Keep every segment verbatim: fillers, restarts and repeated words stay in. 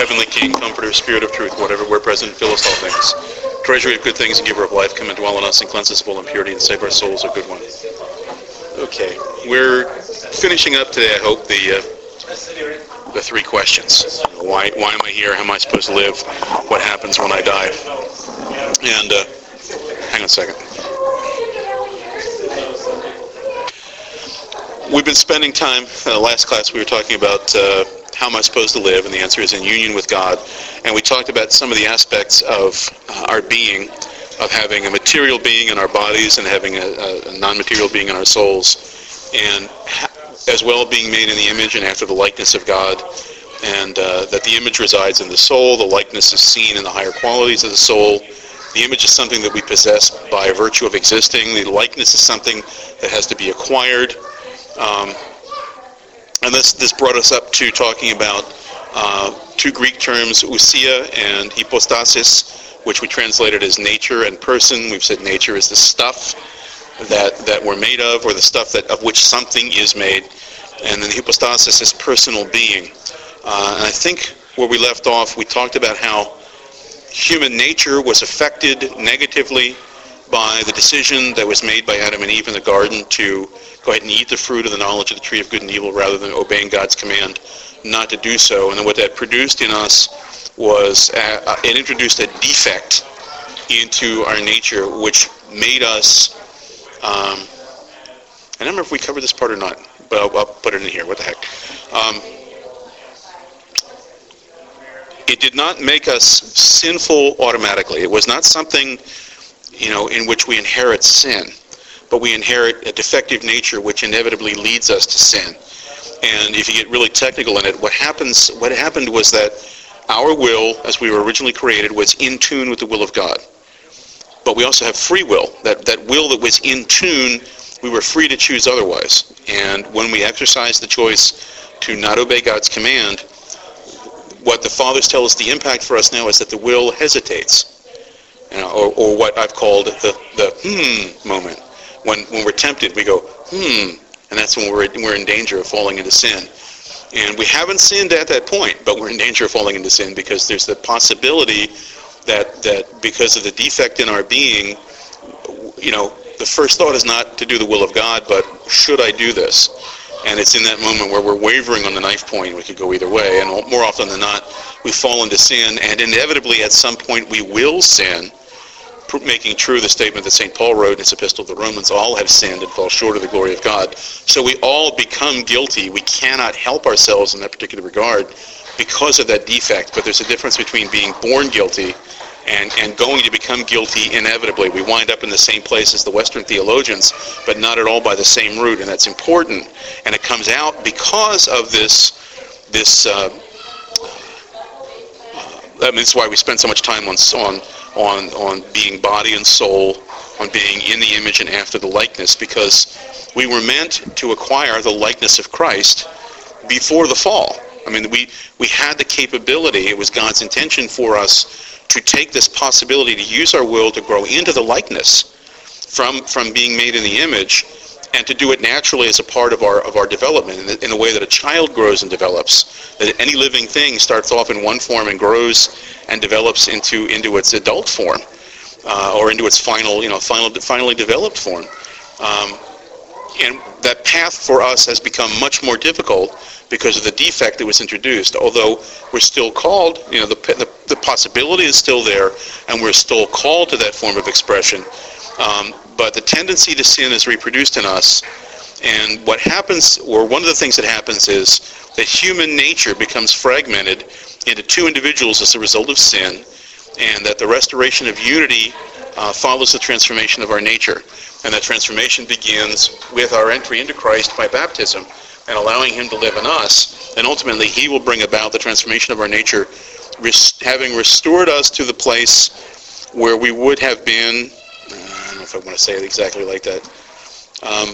Heavenly King, Comforter, Spirit of Truth, whatever where present, fill us all things. Treasury of good things and giver of life, come and dwell in us and cleanse us of all impurity and save our souls, O good one. Okay, we're finishing up today, I hope, the uh, the three questions. Why why am I here? How am I supposed to live? What happens when I die? And uh, hang on a second. We've been spending time, in the last class we were talking about uh, how am I supposed to live, and the answer is in union with God. And we talked about some of the aspects of uh, our being, of having a material being in our bodies and having a, a, a non-material being in our souls, and ha- as well being made in the image and after the likeness of God, and uh, that the image resides in the soul, the likeness is seen in the higher qualities of the soul. The image is something that we possess by virtue of existing. The likeness is something that has to be acquired. Um, and this this brought us up to talking about uh, two Greek terms, ousia and hypostasis, which we translated as nature and person. We've said nature is the stuff that that we're made of, or the stuff that of which something is made, and then hypostasis is personal being. Uh, and I think where we left off, we talked about how human nature was affected negatively by the decision that was made by Adam and Eve in the garden to go ahead and eat the fruit of the knowledge of the tree of good and evil rather than obeying God's command not to do so. And then what that produced in us was, uh, it introduced a defect into our nature, which made us, um, I don't remember if we covered this part or not, but I'll, I'll put it in here, what the heck. Um, it did not make us sinful automatically. It was not something, you know, in which we inherit sin, but we inherit a defective nature which inevitably leads us to sin. And if you get really technical in it, what happens, what happened was that our will, as we were originally created, was in tune with the will of God. But we also have free will. That that will that was in tune, we were free to choose otherwise. And when we exercise the choice to not obey God's command, what the fathers tell us the impact for us now is that the will hesitates. You know, or, or what I've called the, the hmm moment. When when we're tempted, we go, hmm, and that's when we're we're in danger of falling into sin. And we haven't sinned at that point, but we're in danger of falling into sin because there's the possibility that that because of the defect in our being, you know, the first thought is not to do the will of God, but should I do this? And it's in that moment where we're wavering on the knife point. We could go either way, and more often than not, we fall into sin, and inevitably at some point we will sin, making true the statement that Saint Paul wrote in his epistle to the Romans, all have sinned and fall short of the glory of God. So we all become guilty. We cannot help ourselves in that particular regard because of that defect. But there's a difference between being born guilty and, and going to become guilty inevitably. We wind up in the same place as the Western theologians, but not at all by the same root. And that's important. And it comes out because of this, this uh, uh, I mean, that's why we spend so much time on on on on being body and soul, on being in the image and after the likeness, because we were meant to acquire the likeness of Christ before the fall. I mean, we we had the capability. It was God's intention for us to take this possibility to use our will to grow into the likeness from from being made in the image, and to do it naturally as a part of our of our development, in the, in the way that a child grows and develops. That any living thing starts off in one form and grows and develops into into its adult form, uh, or into its final, you know, final finally developed form. Um, and that path for us has become much more difficult because of the defect that was introduced. Although we're still called, you know, the the, the possibility is still there, and we're still called to that form of expression. Um, but the tendency to sin is reproduced in us, and what happens, or one of the things that happens, is that human nature becomes fragmented into two individuals as a result of sin, and that the restoration of unity uh, follows the transformation of our nature. And that transformation begins with our entry into Christ by baptism and allowing him to live in us, and ultimately he will bring about the transformation of our nature, res- having restored us to the place where we would have been. I don't know if I want to say it exactly like that. Um,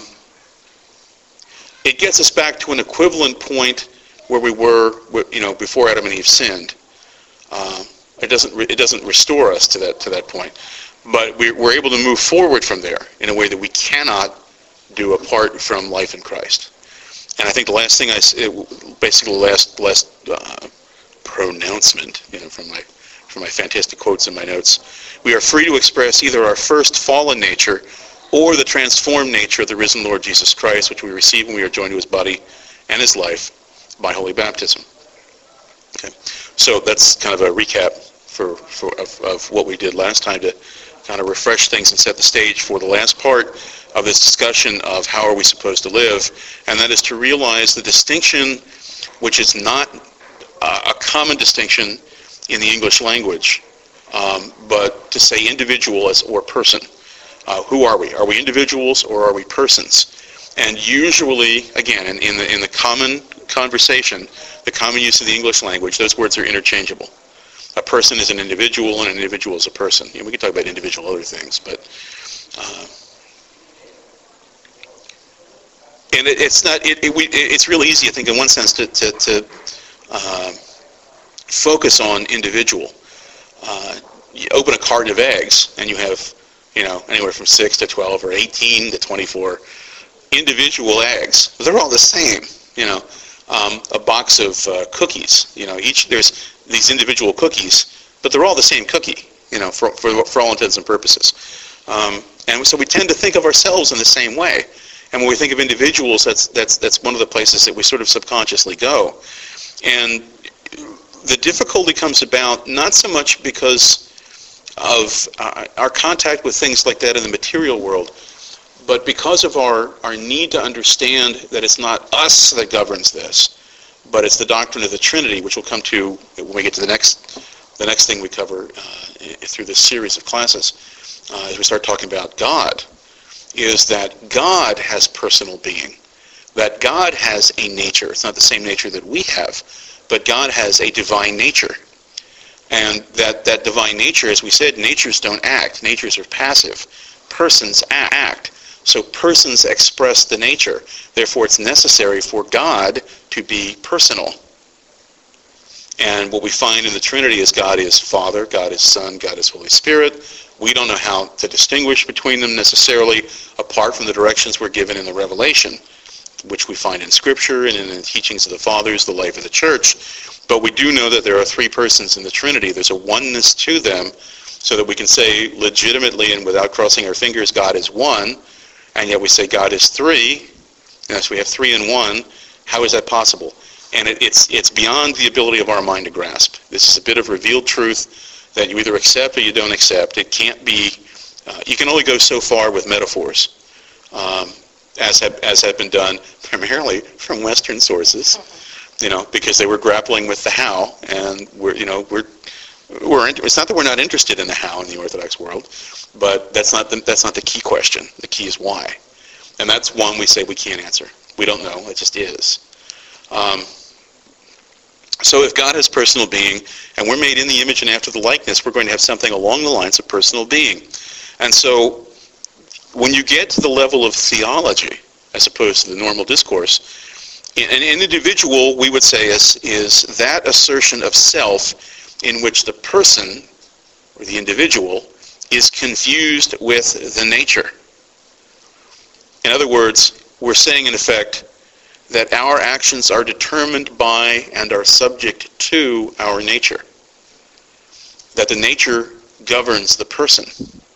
it gets us back to an equivalent point where we were, you know, before Adam and Eve sinned. Uh, it doesn't re- it doesn't restore us to that to that point, but we, we're able to move forward from there in a way that we cannot do apart from life in Christ. And I think the last thing I it, basically the last last uh, pronouncement, you know, from my from my fantastic quotes in my notes. We are free to express either our first fallen nature or the transformed nature of the risen Lord Jesus Christ, which we receive when we are joined to his body and his life by holy baptism. Okay, so that's kind of a recap for, for of, of what we did last time to kind of refresh things and set the stage for the last part of this discussion of how are we supposed to live, and that is to realize the distinction, which is not uh, a common distinction in the English language, um, but to say individual as or person. Uh, who are we? Are we individuals or are we persons? And usually, again, in, in the in the common conversation, the common use of the English language, those words are interchangeable. A person is an individual, and an individual is a person. You know, we can talk about individual other things, but uh, and it, it's not. It, it, we, it's real easy, I think, in one sense, to to, to uh, focus on individual. Uh, you open a carton of eggs, and you have, you know, anywhere from six to twelve or eighteen to twenty-four individual eggs. They're all the same. You know, um, a box of uh, cookies. You know, each there's these individual cookies, but they're all the same cookie. You know, for for, for all intents and purposes. Um, and so we tend to think of ourselves in the same way. And when we think of individuals, that's that's that's one of the places that we sort of subconsciously go. And the difficulty comes about not so much because of uh, our contact with things like that in the material world, but because of our, our need to understand that it's not us that governs this, but it's the doctrine of the Trinity, which we'll come to when we get to the next the next thing we cover uh, through this series of classes, uh, as we start talking about God, is that God has personal being, that God has a nature. It's not the same nature that we have, but God has a divine nature. And that, that divine nature, as we said, natures don't act. Natures are passive. Persons act. So persons express the nature. Therefore, it's necessary for God to be personal. And what we find in the Trinity is God is Father, God is Son, God is Holy Spirit. We don't know how to distinguish between them necessarily, apart from the directions we're given in the Revelation, which we find in Scripture and in the teachings of the Fathers, the life of the Church. But we do know that there are three persons in the Trinity. There's a oneness to them, so that we can say legitimately and without crossing our fingers, God is one, and yet we say God is three. Yes, we have three in one. How is that possible? And it, it's it's beyond the ability of our mind to grasp. This is a bit of revealed truth that you either accept or you don't accept. It can't be, uh, you can only go so far with metaphors, um, as have, as have been done primarily from Western sources, you know, because they were grappling with the how, and we're, you know, we're, we're, it's not that we're not interested in the how in the Orthodox world, but that's not the, that's not the key question. The key is why. And that's one we say we can't answer. We don't know. It just is. Um, so if God has personal being, and we're made in the image and after the likeness, we're going to have something along the lines of personal being. And so when you get to the level of theology, as opposed to the normal discourse, an individual, we would say, is, is that assertion of self in which the person, or the individual, is confused with the nature. In other words, we're saying, in effect, that our actions are determined by and are subject to our nature. That the nature governs the person.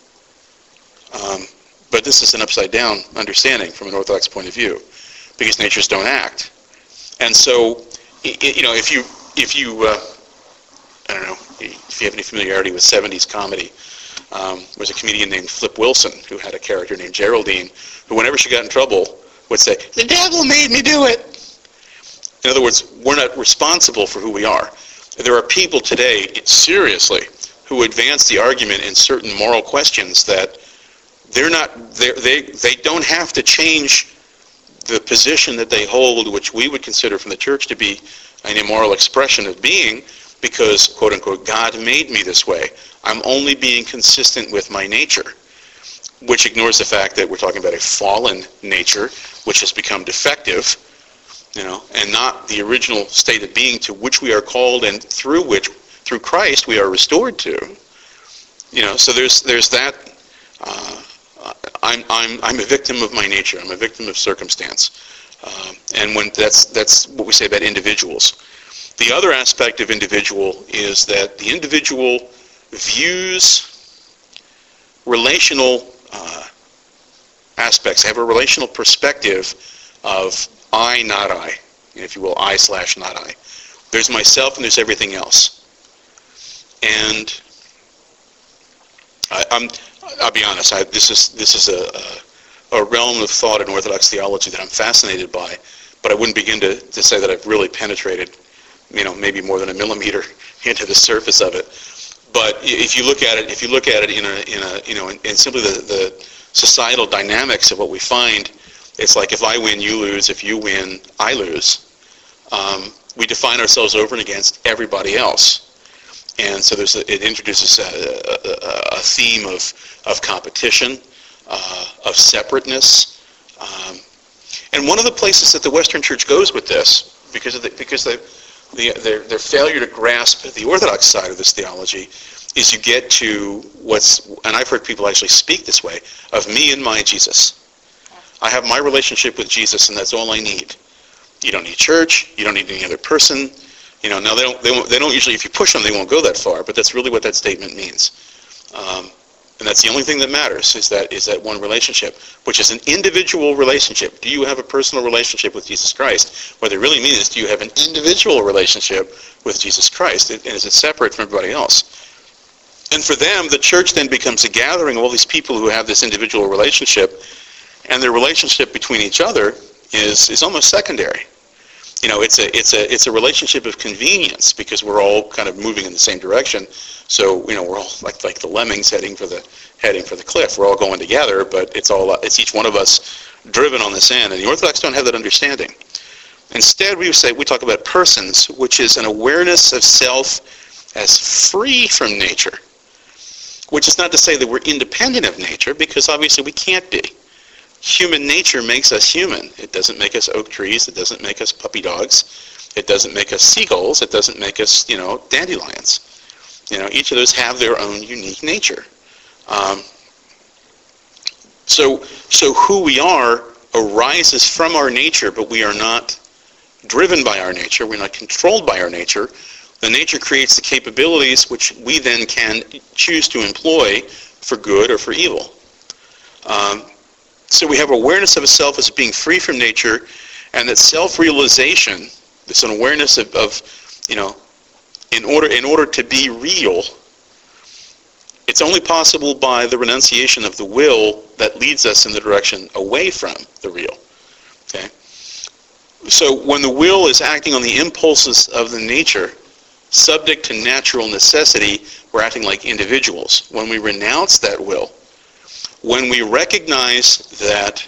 Um, but this is an upside-down understanding from an Orthodox point of view, because natures don't act. And so, you know, if you, if you, uh, I don't know, if you have any familiarity with seventies comedy, um, there was a comedian named Flip Wilson who had a character named Geraldine, who whenever she got in trouble would say, "The devil made me do it." In other words, we're not responsible for who we are. There are people today, seriously, who advance the argument in certain moral questions that they're not, they're, they they don't have to change the position that they hold, which we would consider from the church to be an immoral expression of being, because, quote unquote, God made me this way. I'm only being consistent with my nature, which ignores the fact that we're talking about a fallen nature, which has become defective, you know, and not the original state of being to which we are called and through which, through Christ, we are restored to. You know, so there's there's that. Uh, I'm I'm I'm a victim of my nature. I'm a victim of circumstance, uh, and when that's that's what we say about individuals. The other aspect of individual is that the individual views relational uh, aspects, have a relational perspective of I, not I, if you will, I slash not I. There's myself and there's everything else. And I, I'm, I'll be honest, I, this is this is a, a, a realm of thought in Orthodox theology that I'm fascinated by, but I wouldn't begin to, to say that I've really penetrated, you know, maybe more than a millimeter into the surface of it. But if you look at it, if you look at it in a, in a, you know, in, in simply the, the societal dynamics of what we find, it's like if I win, you lose. If you win, I lose. Um, we define ourselves over and against everybody else. And so there's a, it introduces a, a, a theme of, of competition, uh, of separateness. Um, and one of the places that the Western Church goes with this, because of the, because the, the, their, their failure to grasp the Orthodox side of this theology, is you get to what's, and I've heard people actually speak this way, of me and my Jesus. I have my relationship with Jesus, and that's all I need. You don't need church. You don't need any other person. You know, now they don't, they won't, they don't usually, if you push them, they won't go that far, but that's really what that statement means. Um, and that's the only thing that matters, is that is that one relationship, which is an individual relationship. Do you have a personal relationship with Jesus Christ? What they really mean is, do you have an individual relationship with Jesus Christ? And is it separate from everybody else? And for them, the church then becomes a gathering of all these people who have this individual relationship, and their relationship between each other is is almost secondary. You know, it's a it's a it's a relationship of convenience, because we're all kind of moving in the same direction. So, you know, we're all like like the lemmings heading for the heading for the cliff. We're all going together, but it's all it's each one of us driven on this end. And the Orthodox don't have that understanding. Instead, we say we talk about persons, which is an awareness of self as free from nature. Which is not to say that we're independent of nature, because obviously we can't be. Human nature makes us human. It doesn't make us oak trees. It doesn't make us puppy dogs. It doesn't make us seagulls. It doesn't make us, you know, dandelions. You know, each of those have their own unique nature. Um, so, so who we are arises from our nature, but we are not driven by our nature. We're not controlled by our nature. The nature creates the capabilities which we then can choose to employ for good or for evil. Um, So we have awareness of a self as being free from nature, and that self-realization, this an awareness of, of, you know, in order in order to be real, it's only possible by the renunciation of the will that leads us in the direction away from the real. Okay. So when the will is acting on the impulses of the nature, subject to natural necessity, we're acting like individuals. When we renounce that will, when we recognize that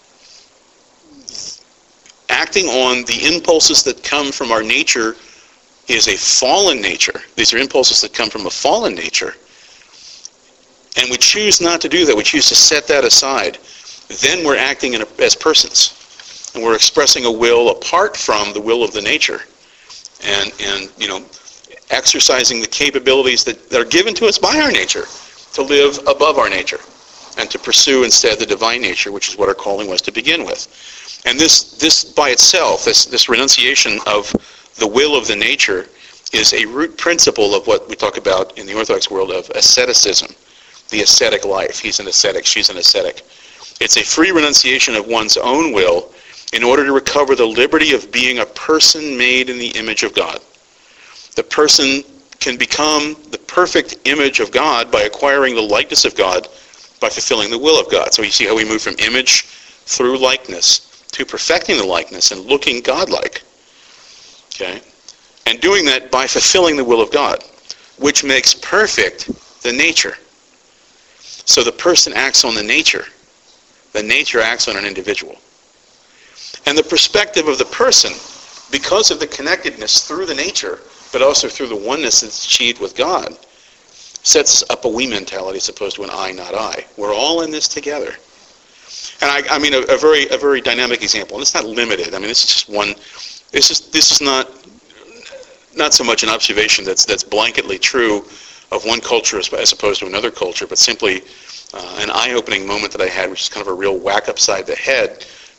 acting on the impulses that come from our nature is a fallen nature, these are impulses that come from a fallen nature, and we choose not to do that, we choose to set that aside, then we're acting in a, as persons. And we're expressing a will apart from the will of the nature. And, and you know, exercising the capabilities that, that are given to us by our nature to live above our nature, and to pursue instead the divine nature, which is what our calling was to begin with. And this this by itself, this, this renunciation of the will of the nature, is a root principle of what we talk about in the Orthodox world of asceticism, the ascetic life. He's an ascetic, she's an ascetic. It's a free renunciation of one's own will in order to recover the liberty of being a person made in the image of God. The person can become the perfect image of God by acquiring the likeness of God, by fulfilling the will of God. So you see how we move from image through likeness to perfecting the likeness and looking godlike. Okay? And doing that by fulfilling the will of God, which makes perfect the nature. So the person acts on the nature. The nature acts on an individual. And the perspective of the person, because of the connectedness through the nature, but also through the oneness that's achieved with God, sets up a we mentality as opposed to an I, not I. We're all in this together. And I, I mean, a, a very, a very dynamic example. And it's not limited. I mean, this is just one. This is this is not not so much an observation that's that's blanketly true of one culture as, as opposed to another culture, but simply uh, an eye-opening moment that I had, which is kind of a real whack upside the head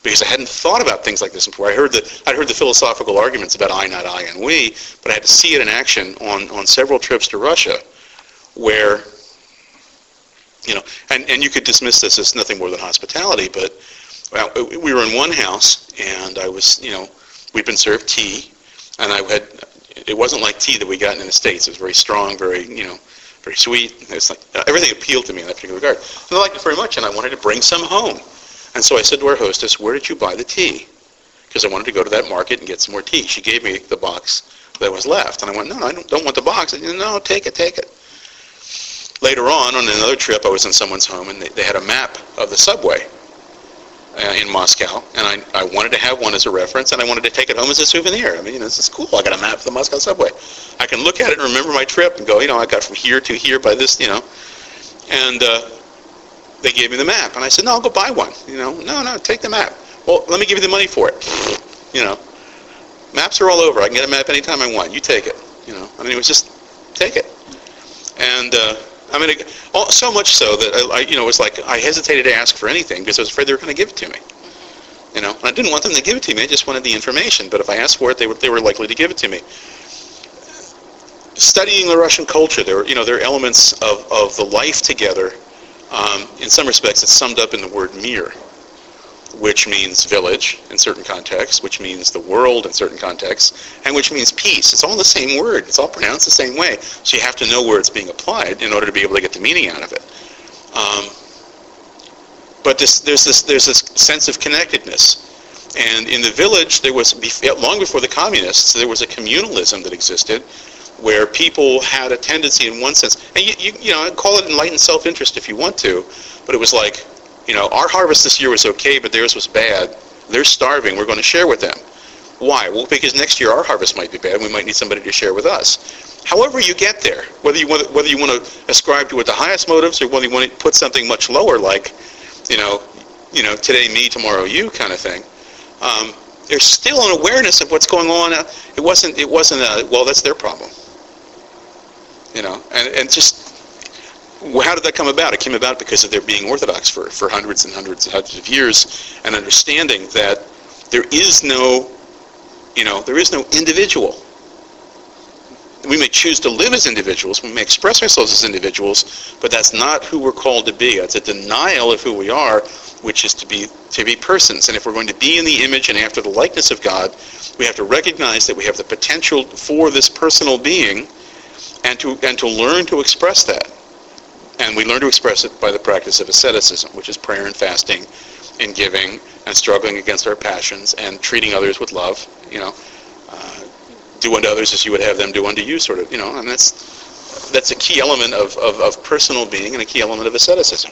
because I hadn't thought about things like this before. I heard the I'd heard the philosophical arguments about I, not I, and we, but I had to see it in action on, on several trips to Russia, where, you know, and, and you could dismiss this as nothing more than hospitality, but well, we were in one house, and I was, you know, we'd been served tea, and I had, it wasn't like tea that we got in the States. It was very strong, very, you know, very sweet. It's like, everything appealed to me in that particular regard. And I liked it very much, and I wanted to bring some home. And so I said to our hostess, where did you buy the tea? Because I wanted to go to that market and get some more tea. She gave me the box that was left. And I went, no, no I don't, don't want the box. I said, no, take it, take it. Later on, on another trip, I was in someone's home, and they, they had a map of the subway uh, in Moscow. And I, I wanted to have one as a reference, and I wanted to take it home as a souvenir. I mean, you know, this is cool. I got a map of the Moscow subway. I can look at it and remember my trip and go, you know, I got from here to here by this, you know. And uh, they gave me the map, and I said, no, I'll go buy one. You know, no, no, take the map. Well, let me give you the money for it. You know, maps are all over. I can get a map anytime I want. You take it. You know, I mean, it was just take it. And uh, I mean, it, all, so much so that I, I, you know, it was like I hesitated to ask for anything because I was afraid they were going to give it to me. You know, and I didn't want them to give it to me. I just wanted the information. But if I asked for it, they were they were likely to give it to me. Studying the Russian culture, there were, you know, there are elements of, of the life together. Um, in some respects, it's summed up in the word mir, which means village in certain contexts, which means the world in certain contexts, and which means peace. It's all the same word. It's all pronounced the same way. So you have to know where it's being applied in order to be able to get the meaning out of it. Um, but this, there's this there's this sense of connectedness. And in the village, there was, long before the communists, there was a communalism that existed, where people had a tendency in one sense, and you, you, you know, call it enlightened self-interest if you want to, but it was like, you know, our harvest this year was okay, but theirs was bad. They're starving. We're going to share with them. Why? Well, because next year our harvest might be bad. We might need somebody to share with us. However you get there, whether you want to, whether you want to ascribe to it the highest motives or whether you want to put something much lower, like, you know, you know, today me, tomorrow you kind of thing. Um, there's still an awareness of what's going on. It wasn't. It wasn't a, well, that's their problem. You know, and, and just, how did that come about? It came about because of their being Orthodox for, for hundreds and hundreds and hundreds of years, and understanding that there is no, you know, there is no individual. We may choose to live as individuals, we may express ourselves as individuals, but that's not who we're called to be. It's a denial of who we are, which is to be to be persons. And if we're going to be in the image and after the likeness of God, we have to recognize that we have the potential for this personal being, and to and to learn to express that. And we learn to express it by the practice of asceticism, which is prayer and fasting and giving and struggling against our passions and treating others with love, you know. Uh, do unto others as you would have them do unto you, sort of, you know, and that's that's a key element of, of, of personal being and a key element of asceticism.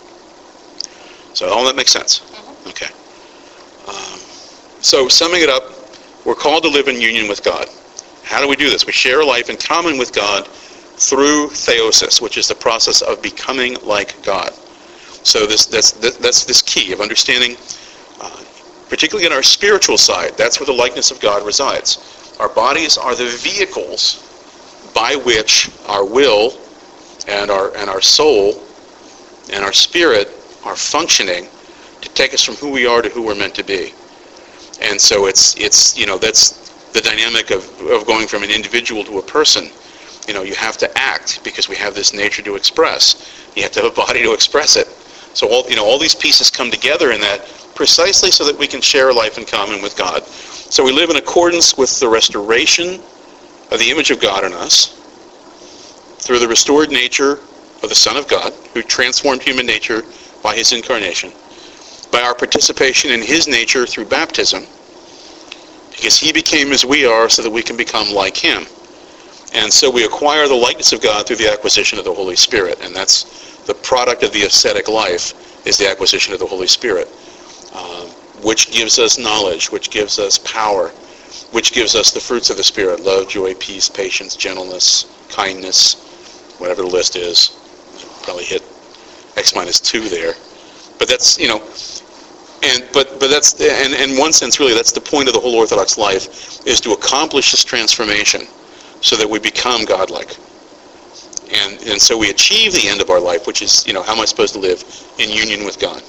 So all that makes sense. Mm-hmm. Okay. Um, so summing it up, we're called to live in union with God. How do we do this? We share a life in common with God through theosis, which is the process of becoming like God. So this that's that's this key of understanding, uh, particularly in our spiritual side, that's where the likeness of God resides. Our bodies are the vehicles by which our will and our and our soul and our spirit are functioning to take us from who we are to who we're meant to be. And so it's it's you know that's the dynamic of, of going from an individual to a person. You know, you have to act because we have this nature to express. You have to have a body to express it. So all you know all these pieces come together in that precisely so that we can share a life in common with God. So we live in accordance with the restoration of the image of God in us through the restored nature of the Son of God, who transformed human nature by his incarnation, by our participation in his nature through baptism, because he became as we are so that we can become like him. And so we acquire the likeness of God through the acquisition of the Holy Spirit, and that's the product of the ascetic life, is the acquisition of the Holy Spirit. Um, which gives us knowledge, which gives us power, which gives us the fruits of the Spirit: love, joy, peace, patience, gentleness, kindness, whatever the list is. Probably hit X minus two there. But that's, you know, and but but that's, and in one sense, really, that's the point of the whole Orthodox life, is to accomplish this transformation so that we become godlike. And and so we achieve the end of our life, which is, you know, how am I supposed to live in union with God?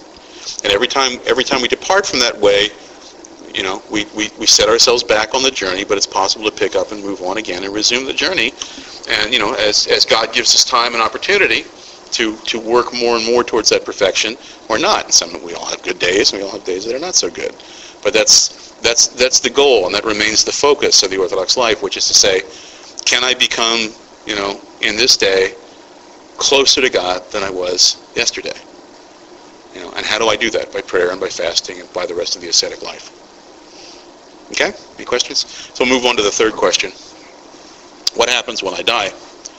And every time every time we depart from that way, you know, we, we, we set ourselves back on the journey, but it's possible to pick up and move on again and resume the journey. And, you know, as, as God gives us time and opportunity to, to work more and more towards that perfection, or not. And some, we all have good days, and we all have days that are not so good. But that's that's that's the goal, and that remains the focus of the Orthodox life, which is to say, can I become, you know, in this day, closer to God than I was yesterday? You know, and how do I do that? By prayer and by fasting and by the rest of the ascetic life. Okay? Any questions? So we'll move on to the third question. What happens when I die?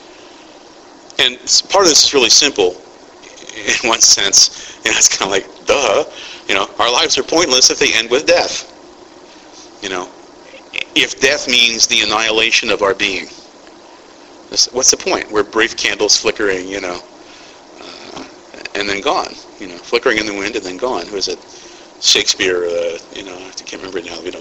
And part of this is really simple in one sense. You know, it's kind of like, duh. You know, our lives are pointless if they end with death. You know, if death means the annihilation of our being, what's the point? We're brief candles flickering, you know, uh, and then gone. You know, flickering in the wind and then gone. Who is it? Shakespeare, uh, you know, I can't remember it now, you know.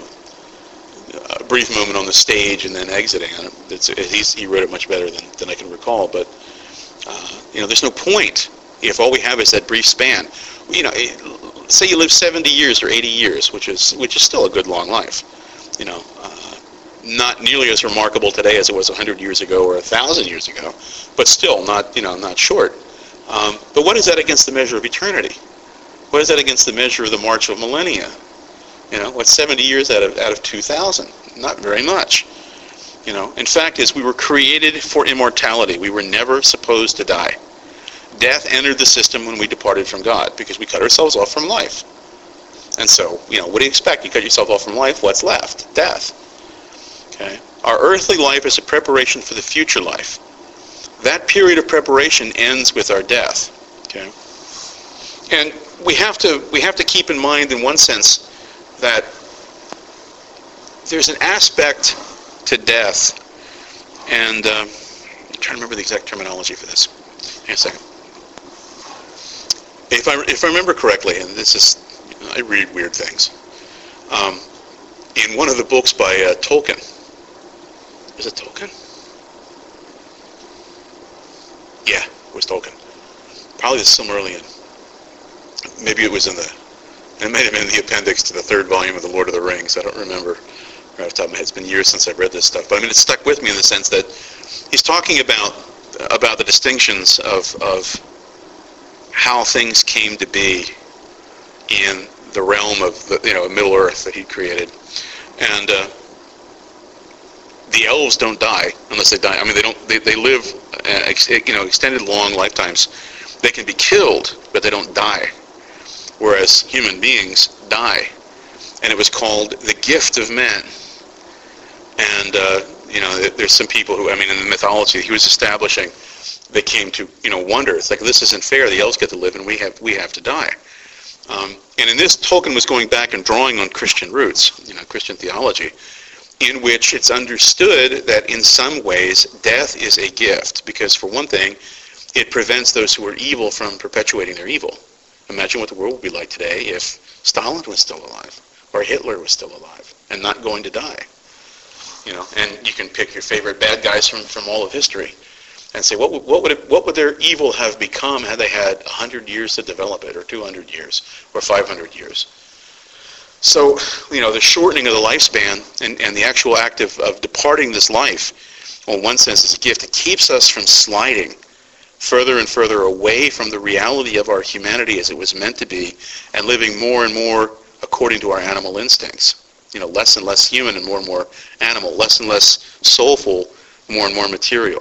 A brief moment on the stage and then exiting. It's, he's, he wrote it much better than, than I can recall. But, uh, you know, there's no point if all we have is that brief span. You know, it, say you live seventy years or eighty years, which is which is still a good long life. You know, uh, not nearly as remarkable today as it was one hundred years ago or one thousand years ago, but still not, you know, not short. Um, but what is that against the measure of eternity? What is that against the measure of the march of millennia? You know, what's seventy years out of out of two thousand? Not very much. You know, in fact, is we were created for immortality. We were never supposed to die. Death entered the system when we departed from God because we cut ourselves off from life. And so, you know, what do you expect? You cut yourself off from life, what's left? Death. Okay. Our earthly life is a preparation for the future life. That period of preparation ends with our death. Okay. And we have to we have to keep in mind, in one sense, that there's an aspect to death, and uh, I'm trying to remember the exact terminology for this. Hang on a second. If I if I remember correctly, and this is, you know, I read weird things. Um, in one of the books by uh, Tolkien, is it Tolkien? Yeah, it was Tolkien. Probably the Silmarillion. Maybe it was in the. It may have been in the appendix to the third volume of The Lord of the Rings. I don't remember right off the top of my head. It's been years since I've read this stuff. But I mean, it's stuck with me in the sense that he's talking about about the distinctions of of how things came to be in the realm of the, you know, Middle Earth that he created. And uh, the elves don't die unless they die. I mean, they don't. They, they live, uh, ex, you know, extended long lifetimes. They can be killed, but they don't die. Whereas human beings die, and it was called the gift of men. And uh, you know, there's some people who, I mean, in the mythology he was establishing, they came to, you know, wonder. It's like, this isn't fair. The elves get to live, and we have we have to die. Um, and in this, Tolkien was going back and drawing on Christian roots, you know, Christian theology, in which it's understood that in some ways death is a gift, because for one thing, it prevents those who are evil from perpetuating their evil. Imagine what the world would be like today if Stalin was still alive, or Hitler was still alive, and not going to die. You know, and you can pick your favorite bad guys from, from all of history, and say, what would, what would it, what would their evil have become had they had one hundred years to develop it, or two hundred years, or five hundred years? So, you know, the shortening of the lifespan and, and the actual act of, of departing this life, well, in one sense, is a gift. It keeps us from sliding further and further away from the reality of our humanity as it was meant to be, and living more and more according to our animal instincts. You know, less and less human and more and more animal, less and less soulful, more and more material.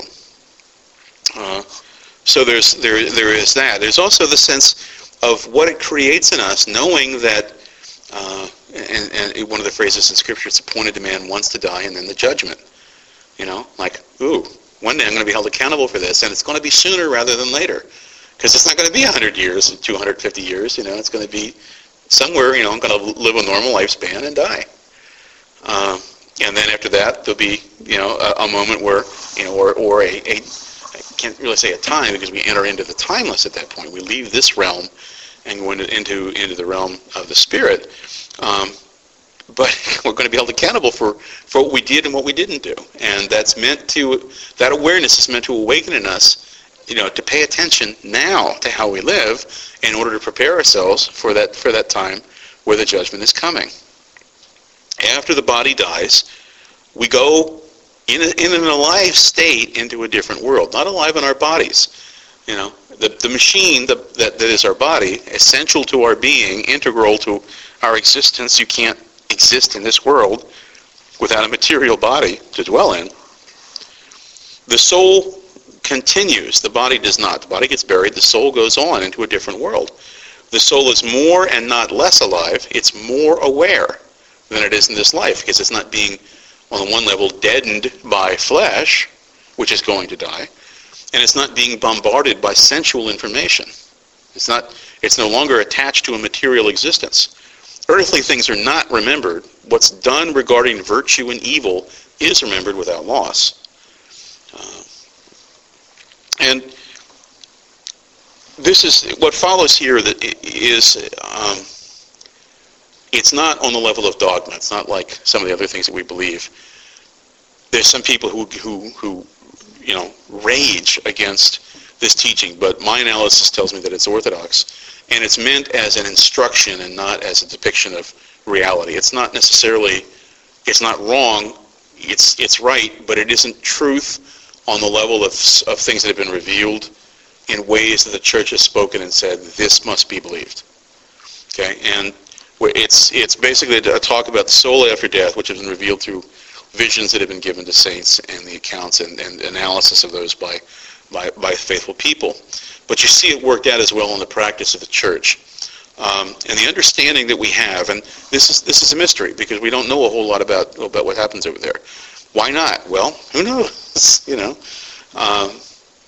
Uh, so there's there there is that. There's also the sense of what it creates in us, knowing that, uh, and, and one of the phrases in Scripture, it's appointed to man once to die and then the judgment. You know, like, ooh, one day I'm going to be held accountable for this, and it's going to be sooner rather than later, because it's not going to be one hundred years, two hundred fifty years. You know, it's going to be somewhere. You know, I'm going to live a normal lifespan and die. Uh, and then after that, there'll be, you know, a, a moment where, you know, or or a, a I can't really say a time, because we enter into the timeless at that point. We leave this realm and go into into, into the realm of the spirit. Um, but we're going to be held accountable for, for what we did and what we didn't do. And that's meant to, that awareness is meant to awaken in us you know, to pay attention now to how we live in order to prepare ourselves for that for that time where the judgment is coming. After the body dies, we go in, a, in an alive state into a different world, not alive in our bodies. You know, the, the machine the, that, that is our body, essential to our being, integral to our existence. You can't exist in this world without a material body to dwell in. The soul continues. The body does not. The body gets buried. The soul goes on into a different world. The soul is more and not less alive. It's more aware than it is in this life, because it's not being, on the one level, deadened by flesh, which is going to die, and it's not being bombarded by sensual information. It's not. It's no longer attached to a material existence. Earthly things are not remembered. What's done regarding virtue and evil is remembered without loss. Uh, and this is what follows here. That is, um, it's not on the level of dogma. It's not like some of the other things that we believe. There's some people who who who you know rage against this teaching, but my analysis tells me that it's orthodox, and it's meant as an instruction and not as a depiction of reality. It's not necessarily, it's not wrong. It's it's right, but it isn't truth on the level of of things that have been revealed in ways that the church has spoken and said, this must be believed. Okay, and it's it's basically a talk about the soul after death, which has been revealed through visions that have been given to saints and the accounts and, and analysis of those by, by by faithful people. But you see it worked out as well in the practice of the church. Um, and the understanding that we have, and this is this is a mystery because we don't know a whole lot about about what happens over there. Why not? Well, who knows? you know. Um,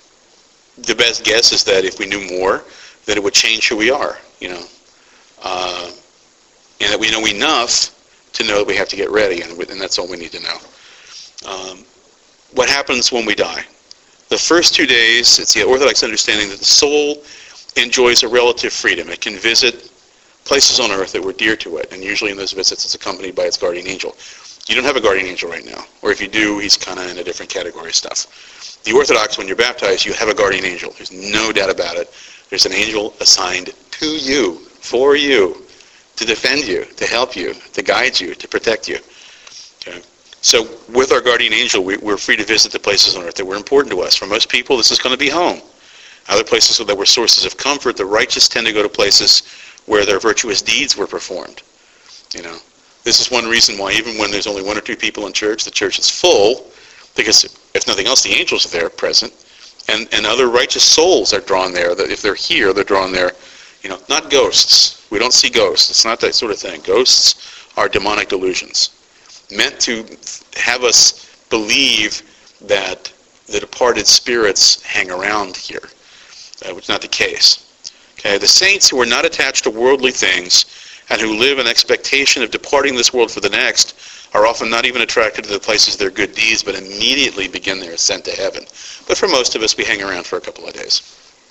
the best guess is that if we knew more, that it would change who we are, you know. Uh, and that we know enough to know that we have to get ready, and, and that's all we need to know. Um, what happens when we die? The first two days, it's the Orthodox understanding that the soul enjoys a relative freedom. It can visit places on earth that were dear to it, and usually in those visits it's accompanied by its guardian angel. You don't have a guardian angel right now, or if you do, he's kind of in a different category of stuff. The Orthodox, when you're baptized, you have a guardian angel. There's no doubt about it. There's an angel assigned to you, for you, to defend you, to help you, to guide you, to protect you. Okay. So with our guardian angel, we, we're free to visit the places on earth that were important to us. For most people, this is going to be home. Other places that were sources of comfort, the righteous tend to go to places where their virtuous deeds were performed. You know, this is one reason why even when there's only one or two people in church, the church is full, because if nothing else, the angels are there present, and, and other righteous souls are drawn there. That if they're here, they're drawn there. You know, not ghosts. We don't see ghosts. It's not that sort of thing. Ghosts are demonic delusions, meant to have us believe that the departed spirits hang around here, uh, which is not the case. Okay, the saints who are not attached to worldly things and who live in expectation of departing this world for the next are often not even attracted to the places of their good deeds, but immediately begin their ascent to heaven. But for most of us, we hang around for a couple of days.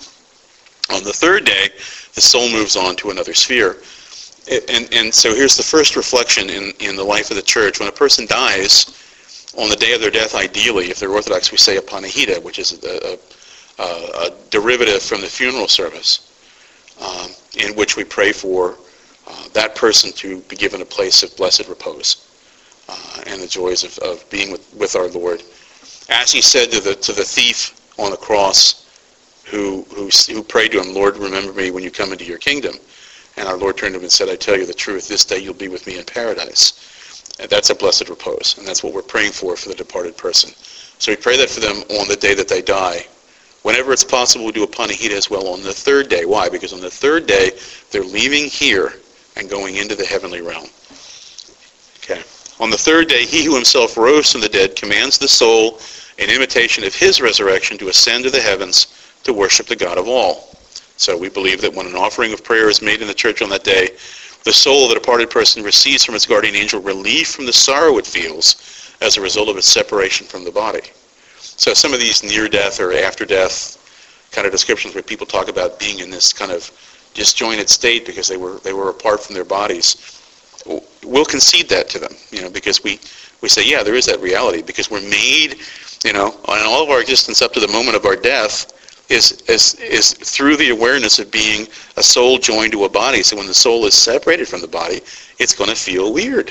On the third day, the soul moves on to another sphere. And, and so here's the first reflection in, in the life of the church. When a person dies, on the day of their death, ideally, if they're Orthodox, we say a panihida, which is a, a, a derivative from the funeral service, um, in which we pray for uh, that person to be given a place of blessed repose. Uh, and the joys of, of being with, with our Lord. As he said to the to the thief on the cross who, who who prayed to him, Lord, remember me when you come into your kingdom. And our Lord turned to him and said, I tell you the truth, this day you'll be with me in paradise. And that's a blessed repose, and that's what we're praying for for the departed person. So we pray that for them on the day that they die. Whenever it's possible, we do a panihida as well on the third day. Why? Because on the third day, they're leaving here and going into the heavenly realm. Okay. On the third day, he who himself rose from the dead commands the soul, in imitation of his resurrection, to ascend to the heavens to worship the God of all. So we believe that when an offering of prayer is made in the church on that day, the soul of the departed person receives from its guardian angel relief from the sorrow it feels as a result of its separation from the body. So some of these near-death or after-death kind of descriptions where people talk about being in this kind of disjointed state because they were they were apart from their bodies, we'll concede that to them, you know, because we, we say, yeah, there is that reality, because we're made, you know, in all of our existence up to the moment of our death, is, is, is through the awareness of being a soul joined to a body. So when the soul is separated from the body, it's going to feel weird,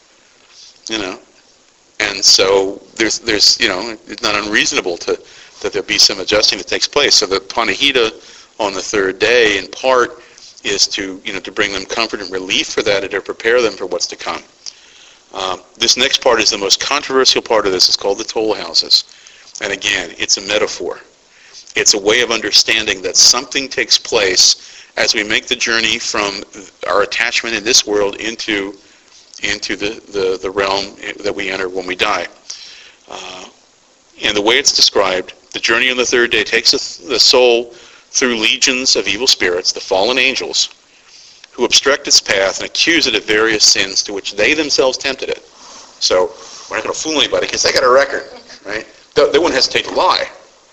you know. And so there's, there's, you know, it's not unreasonable to that there be some adjusting that takes place. So the Panihida on the third day, in part, is to, you know, to bring them comfort and relief for that, and to prepare them for what's to come. Um, this next part is the most controversial part of this. It's called the toll houses. And again, it's a metaphor. It's a way of understanding that something takes place as we make the journey from our attachment in this world into into the, the, the realm that we enter when we die. Uh, and the way it's described, the journey on the third day takes the soul through legions of evil spirits, the fallen angels, who obstruct its path and accuse it of various sins to which they themselves tempted it. So we're not going to fool anybody because they got a record, right? They, they wouldn't hesitate to lie.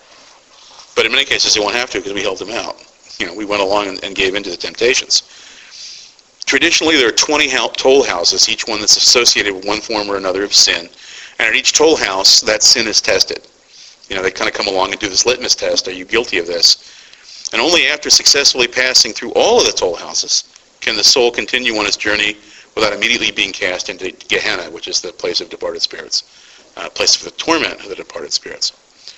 But in many cases they won't have to because we held them out. You know, we went along and, and gave in to the temptations. Traditionally, there are twenty toll houses, each one that's associated with one form or another of sin. And at each toll house, that sin is tested. You know, they kind of come along and do this litmus test. Are you guilty of this? And only after successfully passing through all of the toll houses can the soul continue on its journey without immediately being cast into Gehenna, which is the place of departed spirits, uh, place for the torment of the departed spirits.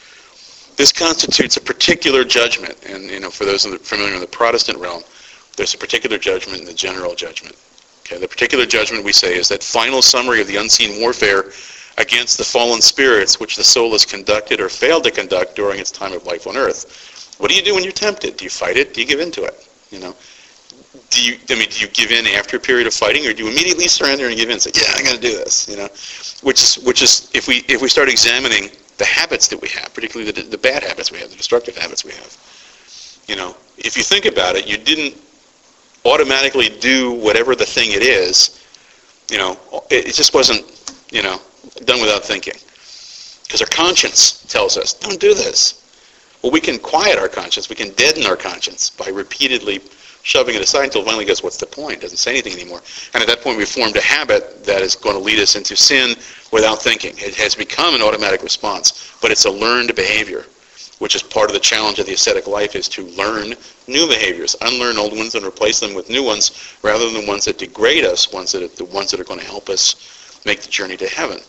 This constitutes a particular judgment. And, you know, for those familiar with the Protestant realm, there's a particular judgment and the general judgment. Okay, the particular judgment, we say, is that final summary of the unseen warfare against the fallen spirits which the soul has conducted or failed to conduct during its time of life on earth. What do you do when you're tempted? Do you fight it? Do you give in to it? You know, do you? I mean, do you give in after a period of fighting, or do you immediately surrender and give in? And say, yeah, I'm going to do this. You know, which is which is if we if we start examining the habits that we have, particularly the the bad habits we have, the destructive habits we have. You know, if you think about it, you didn't automatically do whatever the thing it is. You know, it, it just wasn't, you know, done without thinking. Because our conscience tells us, don't do this. Well, we can quiet our conscience. We can deaden our conscience by repeatedly shoving it aside until it finally goes, what's the point? It doesn't say anything anymore. And at that point, we've formed a habit that is going to lead us into sin without thinking. It has become an automatic response, but it's a learned behavior, which is part of the challenge of the ascetic life, is to learn new behaviors, unlearn old ones and replace them with new ones, rather than ones that degrade us, ones that are, the ones that are going to help us make the journey to heaven.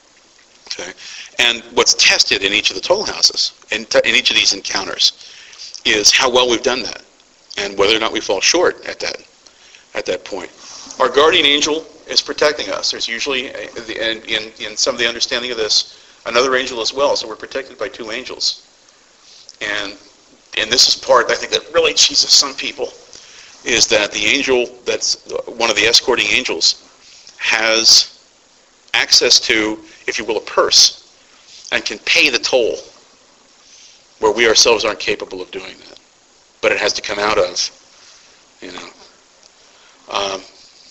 Okay, and what's tested in each of the toll houses, in, t- in each of these encounters, is how well we've done that, and whether or not we fall short at that at that point. Our guardian angel is protecting us. There's usually, a, in, in, in some of the understanding of this, another angel as well. So we're protected by two angels. And and this is part, I think, that really cheeses some people, is that the angel that's one of the escorting angels has access to, if you will, a purse, and can pay the toll, where we ourselves aren't capable of doing that. But it has to come out of, you know. Um,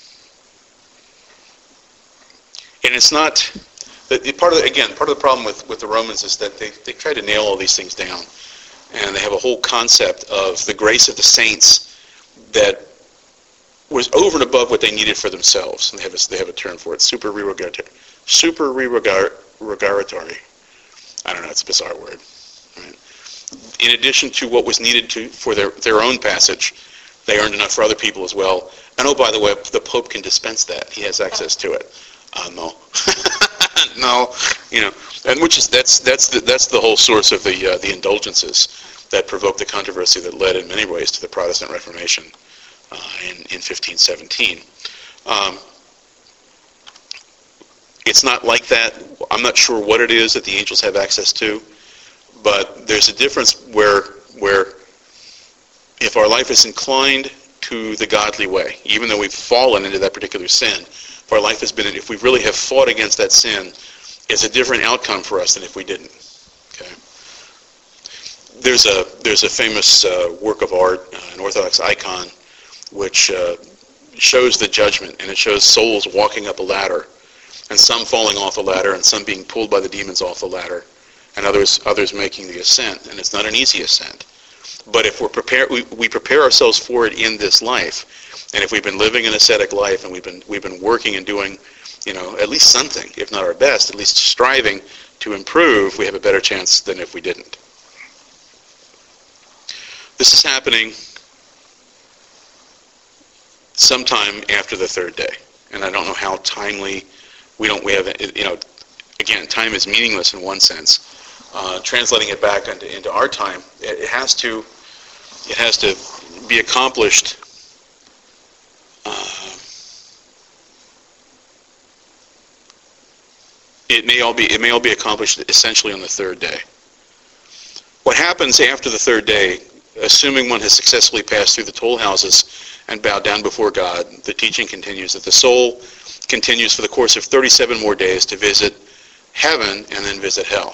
and it's not, the, part of the, again, part of the problem with, with the Romans is that they, they try to nail all these things down. And they have a whole concept of the grace of the saints that was over and above what they needed for themselves. And they have a, they have a term for it, supererogatory. Supererogatory. I don't know, it's a bizarre word. Right? In addition to what was needed to for their, their own passage, they earned enough for other people as well. And oh, by the way, the Pope can dispense that. He has access to it. Uh, no. no, you know, and which is that's that's the that's the whole source of the uh, the indulgences that provoked the controversy that led in many ways to the Protestant Reformation uh, in in fifteen seventeen. Um, it's not like that. I'm not sure what it is that the angels have access to, but there's a difference where where if our life is inclined to the godly way, even though we've fallen into that particular sin, if our life has been, if we really have fought against that sin, it's a different outcome for us than if we didn't. Okay. There's a there's a famous uh, work of art, uh, an Orthodox icon, which uh, shows the judgment, and it shows souls walking up a ladder, and some falling off the ladder, and some being pulled by the demons off the ladder, and others others making the ascent. And it's not an easy ascent. But if we're prepared, we, we prepare ourselves for it in this life, and if we've been living an ascetic life, and we've been we've been working and doing, you know, at least something, if not our best, at least striving to improve, we have a better chance than if we didn't. This is happening sometime after the third day. And I don't know how timely, we don't, we have, you know, again, time is meaningless in one sense. Uh, translating it back into, into our time, it, it has to, it has to be accomplished uh, it may all be, it may all be accomplished essentially on the third day. What happens after the third day, assuming one has successfully passed through the toll houses and bowed down before God, the teaching continues that the soul continues for the course of thirty-seven more days to visit heaven and then visit hell.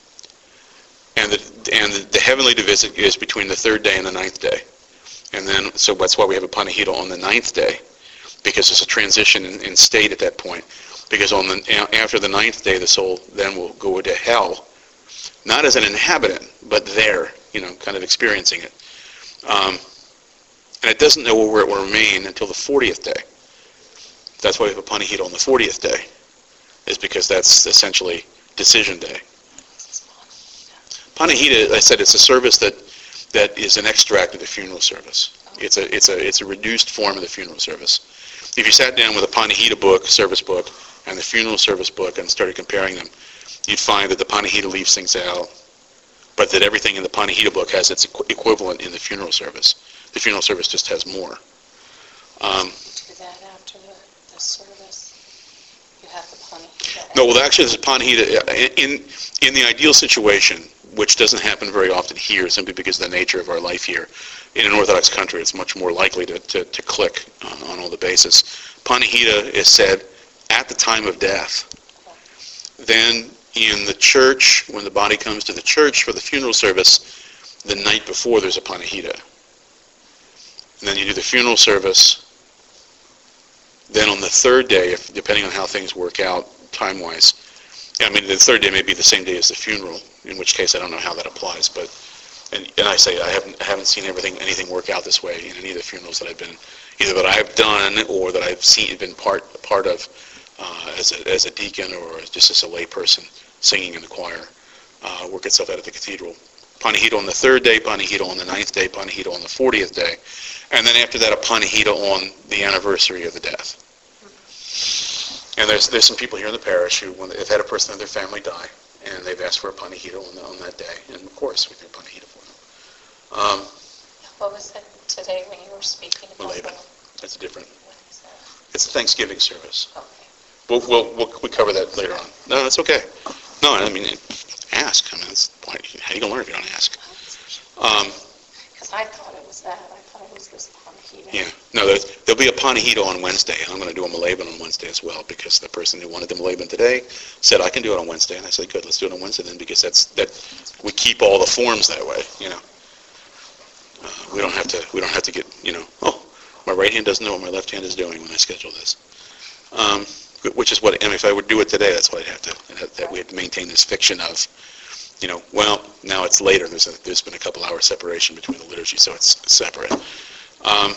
And the, and the, the heavenly visit is between the third day and the ninth day. And then, so that's why we have a panihida on the ninth day, because there's a transition in, in state at that point. Because on the, after the ninth day, the soul then will go to hell, not as an inhabitant, but there, you know, kind of experiencing it. Um, and it doesn't know where it will remain until the fortieth day. That's why we have a panihida on the fortieth day, is because that's essentially decision day. Panihida, I said, it's a service that that is an extract of the funeral service. It's a it's a it's a reduced form of the funeral service. If you sat down with a panihida book, service book, and the funeral service book and started comparing them, you'd find that the panihida leaves things out, but that everything in the panihida book has its equ- equivalent in the funeral service. The funeral service just has more. Um, Do that after the, the service. You have the panihida. no, well, actually, there's a panihida in in the ideal situation, which doesn't happen very often here, simply because of the nature of our life here. In an Orthodox country, it's much more likely to, to, to click on, on all the bases. Panihida is said at the time of death. Then in the church, when the body comes to the church for the funeral service, the night before there's a panihida. And then you do the funeral service. Then on the third day, if, depending on how things work out time-wise, I mean, the third day may be the same day as the funeral, in which case I don't know how that applies. But and, and I say I haven't I haven't seen everything anything work out this way in any of the funerals that I've been, either that I've done or that I've seen been part part of uh, as a as a deacon or just as a lay person singing in the choir. Uh, work itself out at the cathedral. Panihida on the third day, panihida on the ninth day, panihida on the fortieth day, and then after that a panihida on the anniversary of the death. And there's there's some people here in the parish who, when they've had a person in their family die, and they've asked for a panihida on, the, on that day, and of course we do panihida for them. Um, what was it today when you were speaking about Malaban. That's different. What is that? It's a Thanksgiving service. Okay. We'll, we'll, we'll we cover that later on. No, that's okay. No, I mean, ask. I mean, that's, how are you going to learn if you don't ask? Um, Because I thought it was that. I thought it was this panihida. Yeah. No, there's, there'll be a panihida on Wednesday. I'm going to do a Malaban on Wednesday as well, because the person who wanted the Malaban today said, I can do it on Wednesday. And I said, good, let's do it on Wednesday then, because that's that we keep all the forms that way, you know. Uh, we don't have to, we don't have to get, you know, oh, my right hand doesn't know what my left hand is doing when I schedule this. Um, which is what, I mean, if I would do it today, that's what I'd have to, I'd have, that we have to maintain this fiction of, you know, well, now it's later. There's a, there's been a couple hour separation between the liturgy, so it's separate. Um,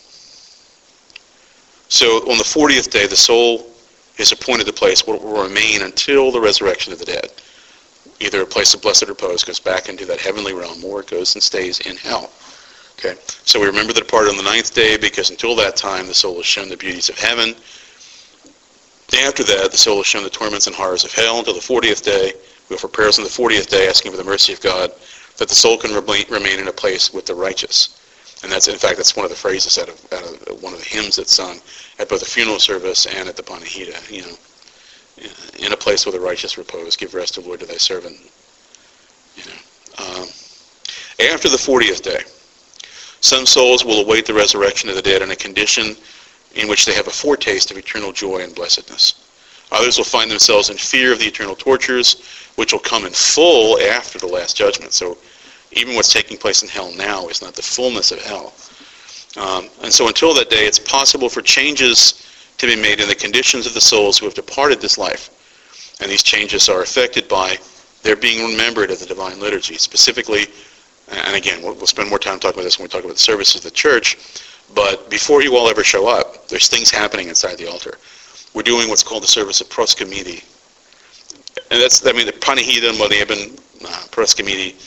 so on the fortieth day, the soul is appointed the place where it will remain until the resurrection of the dead. Either a place of blessed repose, goes back into that heavenly realm, or it goes and stays in hell. Okay, so we remember the departed on the ninth day, because until that time the soul is shown the beauties of heaven. After that, the soul is shown the torments and horrors of hell until the fortieth day. We offer prayers on the fortieth day, asking for the mercy of God, that the soul can remain in a place with the righteous. And that's, in fact, that's one of the phrases out of, out of one of the hymns that's sung at both the funeral service and at the panihida. You know, in a place where the righteous repose, give rest, O Lord, to thy servant. You know, um, after the fortieth day, some souls will await the resurrection of the dead in a condition in which they have a foretaste of eternal joy and blessedness. Others will find themselves in fear of the eternal tortures, which will come in full after the last judgment. So even what's taking place in hell now is not the fullness of hell. Um, and so until that day, it's possible for changes to be made in the conditions of the souls who have departed this life. And these changes are affected by their being remembered at the divine liturgy. Specifically, and again, we'll, we'll spend more time talking about this when we talk about the services of the church, but before you all ever show up, there's things happening inside the altar. We're doing what's called the service of proskomidi. And that's, I mean, the panihida, Malaban, uh, proskomidi,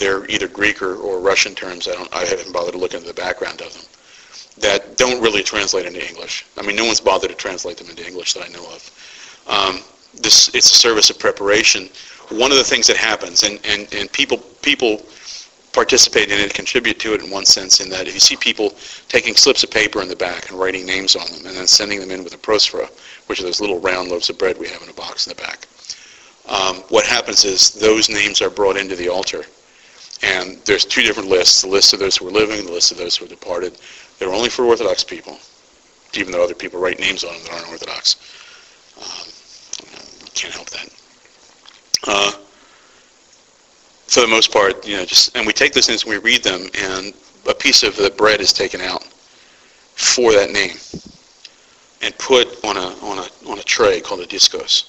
they're either Greek or, or Russian terms. I don't. I haven't bothered to look into the background of them. That don't really translate into English. I mean, no one's bothered to translate them into English that I know of. Um, this it's a service of preparation. One of the things that happens, and, and, and people people participate in it, contribute to it in one sense, in that if you see people taking slips of paper in the back and writing names on them and then sending them in with a prosphora, which are those little round loaves of bread we have in a box in the back, um, what happens is those names are brought into the altar. And there's two different lists, the list of those who are living, the list of those who are departed. They're only for Orthodox people, even though other people write names on them that aren't Orthodox. Um, can't help that. Uh, for the most part, you know, just and we take those names and we read them, and a piece of the bread is taken out for that name and put on a on a on a tray called a diskos.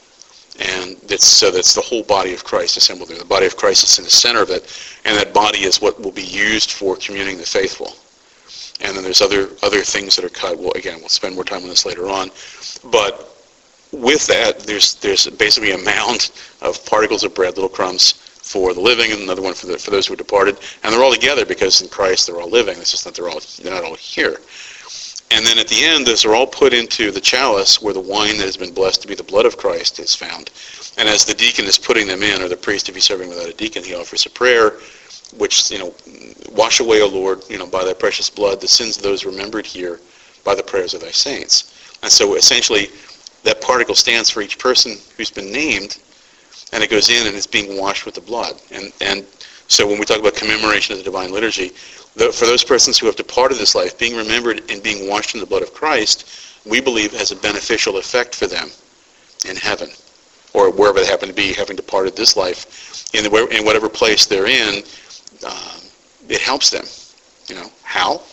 And that's, so that's the whole body of Christ assembled there. The body of Christ is in the center of it, and that body is what will be used for communing the faithful. And then there's other other things that are cut. Well, again, we'll spend more time on this later on. But with that, there's there's basically a mound of particles of bread, little crumbs, for the living, and another one for the, for those who are departed. And they're all together because in Christ they're all living. It's just that they're all they're not all here. And then at the end, those are all put into the chalice where the wine that has been blessed to be the blood of Christ is found. And as the deacon is putting them in, or the priest, if he's serving without a deacon, he offers a prayer, which, you know, wash away, O Lord, you know, by thy precious blood, the sins of those remembered here by the prayers of thy saints. And so essentially, that particle stands for each person who's been named, and it goes in and it's being washed with the blood. And and so when we talk about commemoration of the divine liturgy, the, for those persons who have departed this life, being remembered and being washed in the blood of Christ, we believe has a beneficial effect for them in heaven, or wherever they happen to be, having departed this life. In, the, in whatever place they're in, um, it helps them. You know, how?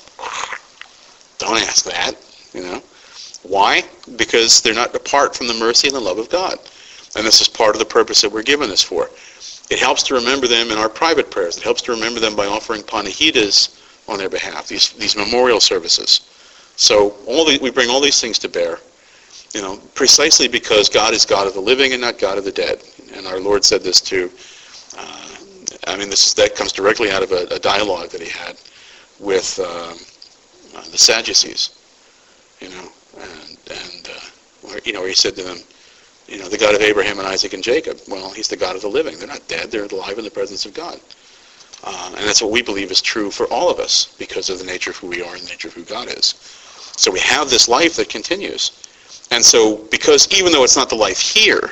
Don't ask that, you know. Why? Because they're not apart from the mercy and the love of God. And this is part of the purpose that we're given this for. It helps to remember them in our private prayers. It helps to remember them by offering panahidas on their behalf, these these memorial services. So all the, we bring all these things to bear, you know, precisely because God is God of the living and not God of the dead. And our Lord said this too. Uh, I mean, this is, that comes directly out of a, a dialogue that he had with uh, uh, the Sadducees, you know, and, and uh, where, you know, where he said to them, you know, the God of Abraham and Isaac and Jacob. Well, he's the God of the living. They're not dead. They're alive in the presence of God. Uh, and that's what we believe is true for all of us because of the nature of who we are and the nature of who God is. So we have this life that continues. And so because even though it's not the life here,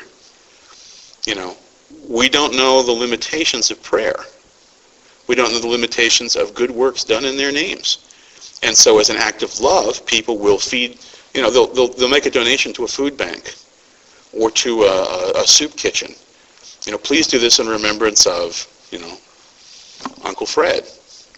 you know, we don't know the limitations of prayer. We don't know the limitations of good works done in their names. And so as an act of love, people will feed, you know, they'll, they'll, they'll make a donation to a food bank or to a, a soup kitchen. You know, please do this in remembrance of, you know, Uncle Fred.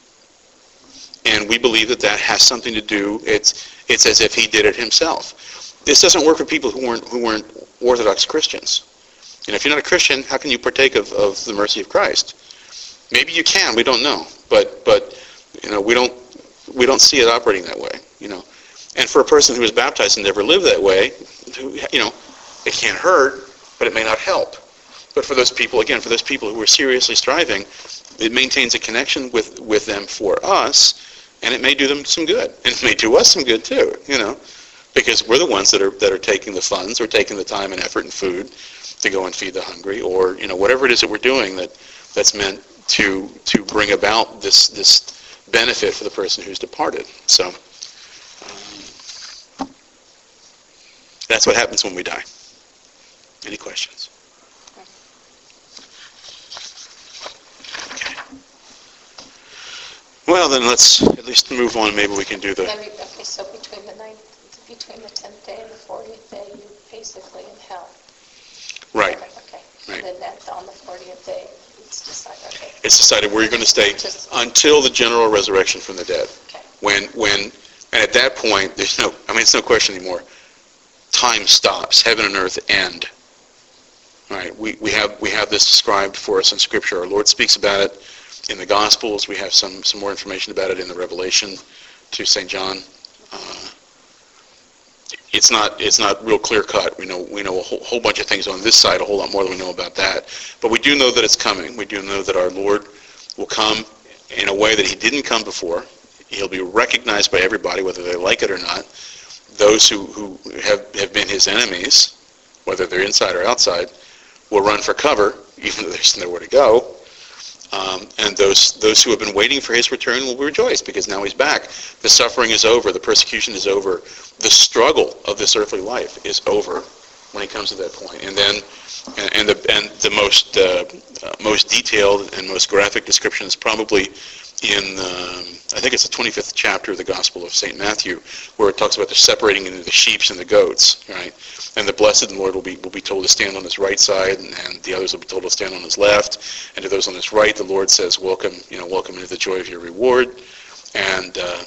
And we believe that that has something to do, it's it's as if he did it himself. This doesn't work for people who weren't who weren't Orthodox Christians. You know, if you're not a Christian, how can you partake of, of the mercy of Christ? Maybe you can, we don't know. But but you know, we don't we don't see it operating that way, you know. And for a person who is baptized and never lived that way, you know, it can't hurt, but it may not help. But for those people, again, for those people who are seriously striving, it maintains a connection with, with them for us, and it may do them some good. And it may do us some good too, you know, because we're the ones that are that are taking the funds or taking the time and effort and food to go and feed the hungry, or, you know, whatever it is that we're doing that that's meant to to bring about this this benefit for the person who's departed. So um, that's what happens when we die. Any questions? Okay. Well, then let's at least move on. Maybe we can do the... Okay, so between the ninth, between the tenth day and the fortieth day, you're basically in hell. Right. Okay. Right. And then that, on the fortieth day, it's decided. Okay. It's decided where you're going to stay Just, until the general resurrection from the dead. Okay. When, when, and at that point, there's no, I mean, it's no question anymore. Time stops. Heaven and earth end. Right. We we have we have this described for us in Scripture. Our Lord speaks about it in the Gospels. We have some some more information about it in the Revelation to Saint John. Uh, it's not it's not real clear cut. We know we know a whole, whole bunch of things on this side, a whole lot more than we know about that. But we do know that it's coming. We do know that our Lord will come in a way that he didn't come before. He'll be recognized by everybody, whether they like it or not. Those who, who have, have been his enemies, whether they're inside or outside, will run for cover, even though there's nowhere to go. Um, and those those who have been waiting for his return will rejoice, because now he's back. The suffering is over. The persecution is over. The struggle of this earthly life is over when he comes to that point. And then, and, and the and the most uh, uh, most detailed and most graphic description is probably in um, I think it's the twenty-fifth chapter of the Gospel of Saint Matthew, where it talks about the separating into the sheep and the goats, right? And the blessed Lord will be will be told to stand on his right side, and, and the others will be told to stand on his left. And to those on his right, the Lord says, "Welcome, you know, welcome into the joy of your reward." And uh,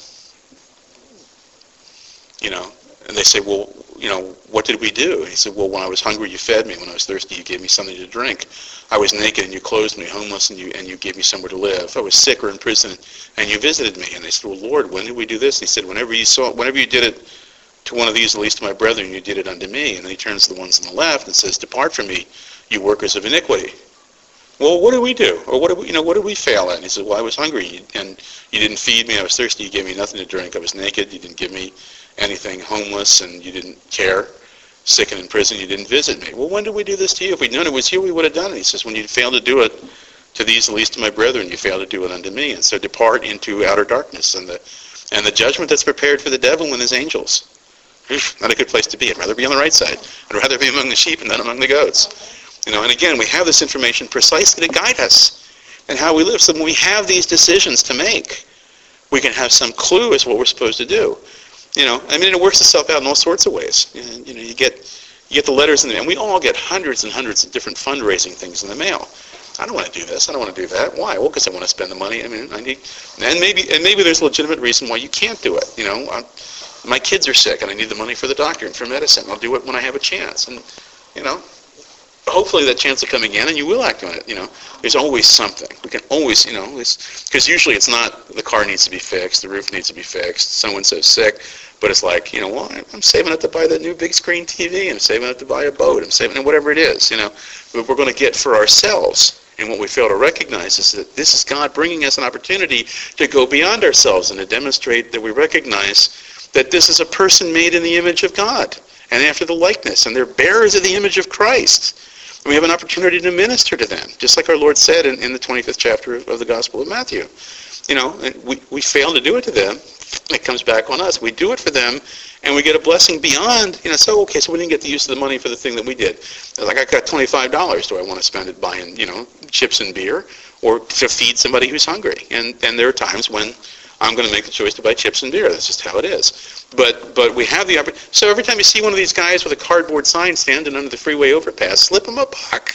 you know, and they say, "Well, you know, what did we do?" And he said, "Well, when I was hungry, you fed me. When I was thirsty, you gave me something to drink. I was naked, and you clothed me. Homeless, and you and you gave me somewhere to live. I was sick or in prison, and you visited me." And they said, "Well, Lord, when did we do this?" And he said, "Whenever you saw, whenever you did it to one of these, the least of my brethren, you did it unto me." And then he turns to the ones on the left and says, "Depart from me, you workers of iniquity." Well, what did we do? Or what did we, you know, what did we fail at? And he said, "Well, I was hungry, and you didn't feed me. I was thirsty, you gave me nothing to drink. I was naked, you didn't give me anything. Homeless, and you didn't care. Sick and in prison, you didn't visit me." Well, when did we do this to you? If we'd known it was you, we would have done it. He says, "When you failed to do it to these, the least of my brethren, you failed to do it unto me. And so depart into outer darkness and the and the judgment that's prepared for the devil and his angels." Not a good place to be. I'd rather be on the right side. I'd rather be among the sheep and not among the goats. You know, and again, we have this information precisely to guide us in how we live. So when we have these decisions to make, we can have some clue as to what we're supposed to do. You know, I mean, it works itself out in all sorts of ways. You know, you get you get the letters in the mail, and we all get hundreds and hundreds of different fundraising things in the mail. I don't want to do this. I don't want to do that. Why? Well, because I want to spend the money. I mean, I need, and maybe and maybe there's a legitimate reason why you can't do it. You know, I'm, my kids are sick, and I need the money for the doctor and for medicine. I'll do it when I have a chance, and you know, hopefully that chance will come again, and you will act on it. You know, there's always something. We can always, you know, because usually it's not the car needs to be fixed, the roof needs to be fixed, so-and-so's sick, but it's like, you know, well, I'm saving up to buy the new big screen T V, I'm saving up to buy a boat, I'm saving up whatever it is, you know, but we're going to get for ourselves. And what we fail to recognize is that this is God bringing us an opportunity to go beyond ourselves and to demonstrate that we recognize that this is a person made in the image of God and after the likeness, and they're bearers of the image of Christ. And we have an opportunity to minister to them, just like our Lord said in, in the twenty-fifth chapter of, of the Gospel of Matthew. You know, and we, we fail to do it to them. It comes back on us. We do it for them, and we get a blessing beyond, you know, so, okay, so we didn't get the use of the money for the thing that we did. Like, I got twenty-five dollars. Do I want to spend it buying, you know, chips and beer, or to feed somebody who's hungry? And and there are times when I'm going to make the choice to buy chips and beer. That's just how it is. But but we have the opportunity. So every time you see one of these guys with a cardboard sign standing under the freeway overpass, slip them a buck.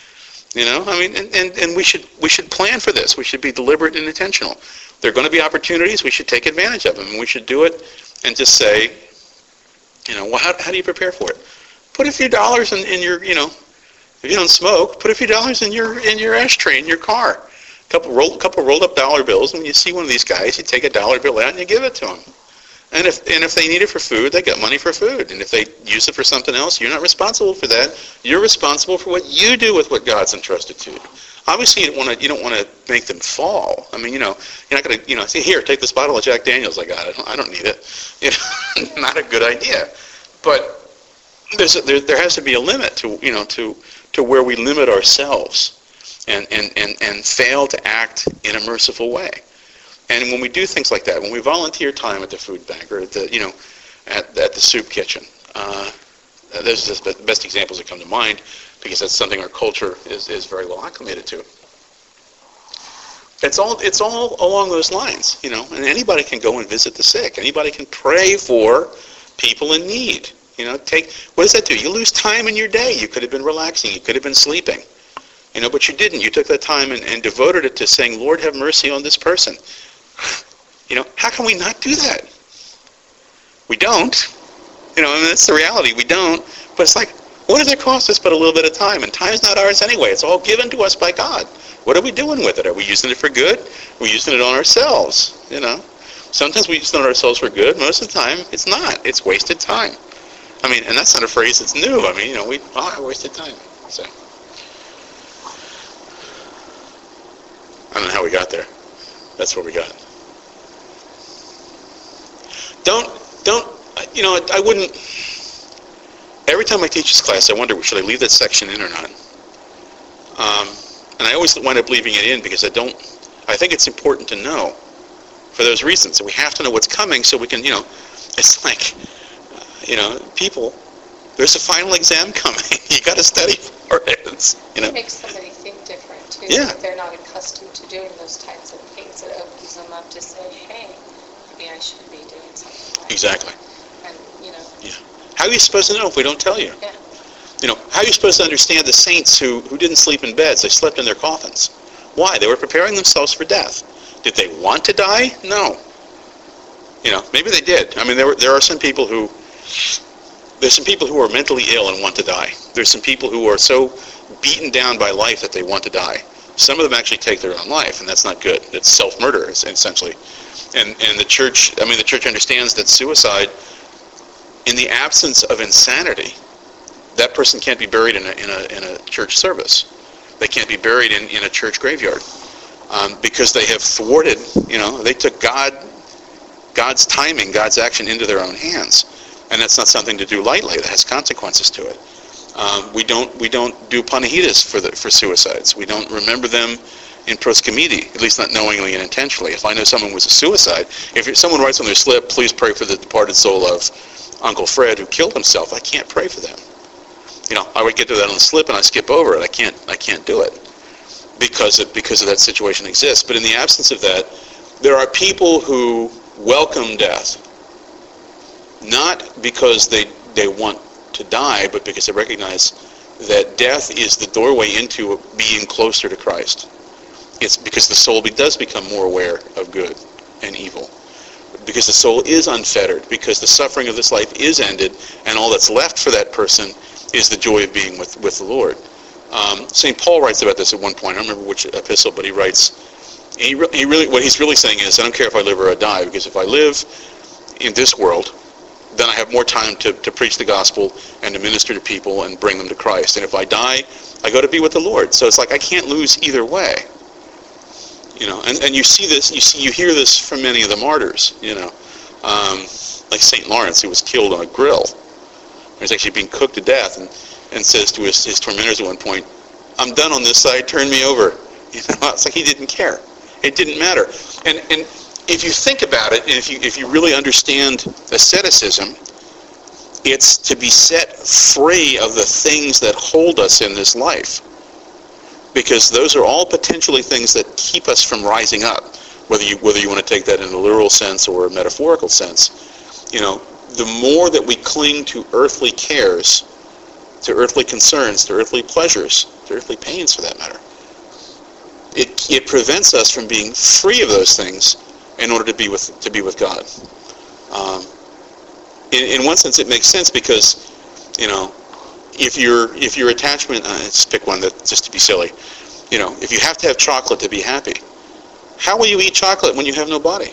You know, I mean, and, and, and we should we should plan for this. We should be deliberate and intentional. There are going to be opportunities. We should take advantage of them. And we should do it and just say, you know, well, how, how do you prepare for it? Put a few dollars in, in your, you know, if you don't smoke, put a few dollars in your in your ashtray in your car. A couple roll, couple rolled up dollar bills. And when you see one of these guys, you take a dollar bill out and you give it to them. And if and if they need it for food, they got money for food. And if they use it for something else, you're not responsible for that. You're responsible for what you do with what God's entrusted to you. Obviously, you don't want to you don't want to make them fall. I mean, you know, you're not going to, you know, say, here, take this bottle of Jack Daniels I got. I don't, I don't need it. You know, not a good idea. But there's a, there there has to be a limit to you know to to where we limit ourselves and and and and fail to act in a merciful way. And when we do things like that, when we volunteer time at the food bank or at the, you know, at, at the soup kitchen, uh, those are the best examples that come to mind because that's something our culture is, is very well acclimated to. It's all it's all along those lines, you know. And anybody can go and visit the sick. Anybody can pray for people in need. You know, take what does that do? You lose time in your day. You could have been relaxing. You could have been sleeping. You know, but you didn't. You took that time and, and devoted it to saying, Lord, have mercy on this person. You know, how can we not do that? We don't. You know, I mean, that's the reality. We don't. But it's like, what does it cost us but a little bit of time? And time's not ours anyway. It's all given to us by God. What are we doing with it? Are we using it for good? Are we using it on ourselves? You know, sometimes we use it on ourselves for good. Most of the time, it's not. It's wasted time. I mean, and that's not a phrase that's new. I mean, you know, we, oh, I wasted time. So. don't know how we got there. That's where we got. Don't, don't, you know, I wouldn't, every time I teach this class, I wonder, should I leave that section in or not? Um, and I always wind up leaving it in because I don't, I think it's important to know for those reasons. And we have to know what's coming so we can, you know, it's like, uh, you know, people, there's a final exam coming. You got to study for it. It's, you know. It makes somebody think different, too. Yeah. If they're not accustomed to doing those types of things, it opens them up to say, hey, maybe I should be doing something like Exactly. that. And, you know. Yeah. How are you supposed to know if we don't tell you? Yeah. You know, how are you supposed to understand the saints who, who didn't sleep in beds? They slept in their coffins. Why? They were preparing themselves for death. Did they want to die? No. You know, maybe they did. I mean, there were, there are some people who, there's some people who are mentally ill and want to die. There's some people who are so beaten down by life that they want to die. Some of them actually take their own life, and that's not good. It's self-murder, essentially. And and the church, I mean, the church understands that suicide, in the absence of insanity, that person can't be buried in a in a in a church service. They can't be buried in, in a church graveyard um, because they have thwarted. You know, they took God, God's timing, God's action into their own hands, and that's not something to do lightly. That has consequences to it. Um, we don't we don't do panahidas for the for suicides. We don't remember them in proskomidi, at least not knowingly and intentionally. If I know someone was a suicide, if someone writes on their slip, please pray for the departed soul of Uncle Fred who killed himself, I can't pray for them. You know, I would get to that on the slip and I skip over it. I can't I can't do it because of, because of that situation exists. But in the absence of that, there are people who welcome death, not because they they want to die, but because they recognize that death is the doorway into being closer to Christ. It's because the soul be, does become more aware of good and evil. Because the soul is unfettered, because the suffering of this life is ended, and all that's left for that person is the joy of being with, with the Lord. Um, Saint Paul writes about this at one point. I don't remember which epistle, but he writes, he, re- he really, what he's really saying is, I don't care if I live or I die, because if I live in this world, then I have more time to, to preach the gospel and to minister to people and bring them to Christ. And if I die, I go to be with the Lord. So it's like I can't lose either way. You know, and, and you see this, you see, you hear this from many of the martyrs, you know, um, like Saint Lawrence, who was killed on a grill. He's actually being cooked to death, and, and says to his, his tormentors at one point, I'm done on this side, turn me over. You know, it's like he didn't care. It didn't matter. And and if you think about it, and if you if you really understand asceticism, it's to be set free of the things that hold us in this life. Because those are all potentially things that keep us from rising up, whether you whether you want to take that in a literal sense or a metaphorical sense. You know, the more that we cling to earthly cares, to earthly concerns, to earthly pleasures, to earthly pains for that matter, it it prevents us from being free of those things in order to be with to be with God. Um, in, in one sense, it makes sense because, you know, if your if your attachment, uh, let's pick one that just to be silly, you know, if you have to have chocolate to be happy, how will you eat chocolate when you have no body?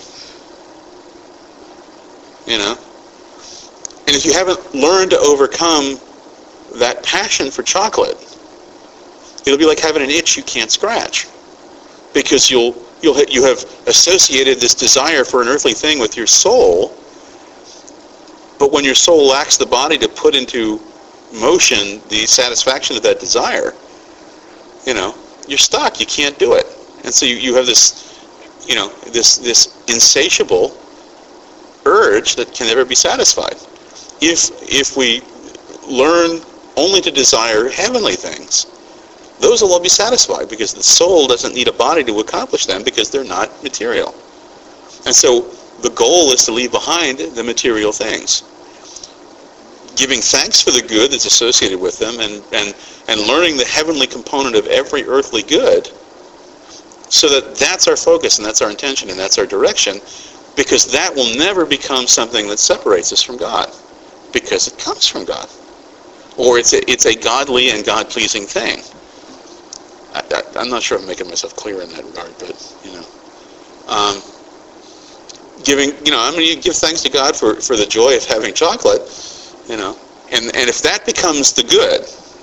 You know, and if you haven't learned to overcome that passion for chocolate, it'll be like having an itch you can't scratch, because you'll you'll you have associated this desire for an earthly thing with your soul, but when your soul lacks the body to put into motion the satisfaction of that desire, you know, you're stuck. You can't do it, and so you, you have this, you know, this this insatiable urge that can never be satisfied. If if we learn only to desire heavenly things, those will all be satisfied, because the soul doesn't need a body to accomplish them, because they're not material. And so the goal is to leave behind the material things, giving thanks for the good that's associated with them, and, and, and learning the heavenly component of every earthly good, so that that's our focus, and that's our intention, and that's our direction, because that will never become something that separates us from God, because it comes from God. Or it's a, it's a godly and God-pleasing thing. I, I, I'm not sure I'm making myself clear in that regard, but, you know. Um, giving, you know, I mean, you give thanks to God for, for the joy of having chocolate, you know. And, and if that becomes the good,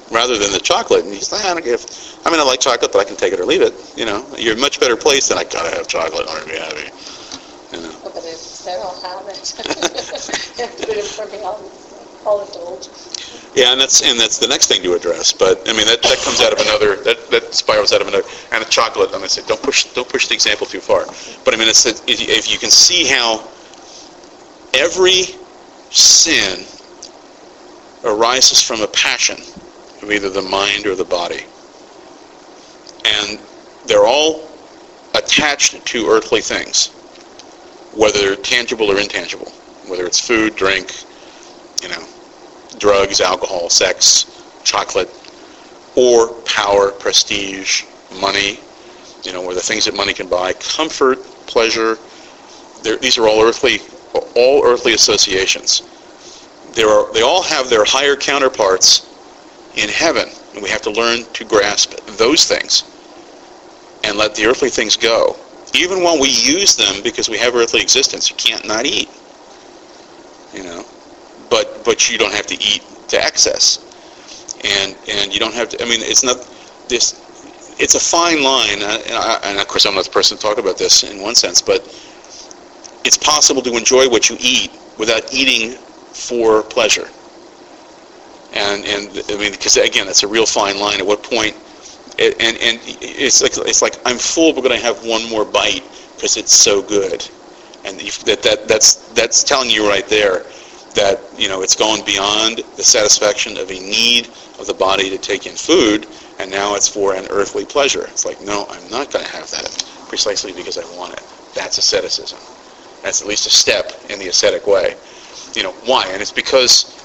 rather than the chocolate. And he's like, I don't give. I mean, I like chocolate, but I can take it or leave it. You know, you're in a much better place than I gotta have chocolate in order to be happy. You know. Oh, but if several have it, you have to put it for me. I'll, I'll indulge. Yeah, and that's and that's the next thing to address. But I mean, that, that comes out of another. That, that spirals out of another. And a chocolate. I'm gonna say, don't push don't push the example too far. But I mean, it's that if, if you can see how every sin arises from a passion of either the mind or the body, and they're all attached to earthly things, whether they're tangible or intangible, whether it's food, drink, you know, drugs, alcohol, sex, chocolate, or power, prestige, money, you know, or the things that money can buy, comfort, pleasure. These are all earthly, all earthly associations. There are, they all have their higher counterparts in heaven, and we have to learn to grasp those things and let the earthly things go. Even while we use them, because we have earthly existence, you can't not eat, you know. But but you don't have to eat to excess, and and you don't have to. I mean, it's not this. It's a fine line, and, I, and of course I'm not the person to talk about this in one sense, but it's possible to enjoy what you eat without eating for pleasure. And and I mean, because again, it's a real fine line. At what point? It, and and it's like it's like I'm full, but going to have one more bite because it's so good, and if that that that's that's telling you right there that, you know, it's gone beyond the satisfaction of a need of the body to take in food, and now it's for an earthly pleasure. It's like, no, I'm not going to have that precisely because I want it. That's asceticism. That's at least a step in the ascetic way. You know, why? And it's because,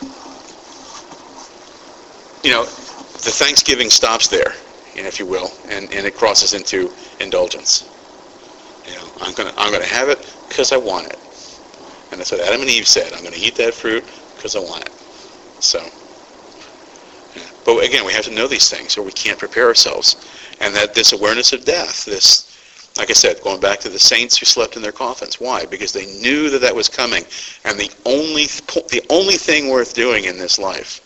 you know, the thanksgiving stops there, you know, if you will, and, and it crosses into indulgence. You know, I'm going to I'm going to have it because I want it. And that's what Adam and Eve said. I'm going to eat that fruit because I want it. So, yeah. But again, we have to know these things or we can't prepare ourselves. And that this awareness of death, this, like I said, going back to the saints who slept in their coffins. Why? Because they knew that that was coming. And the only the only thing worth doing in this life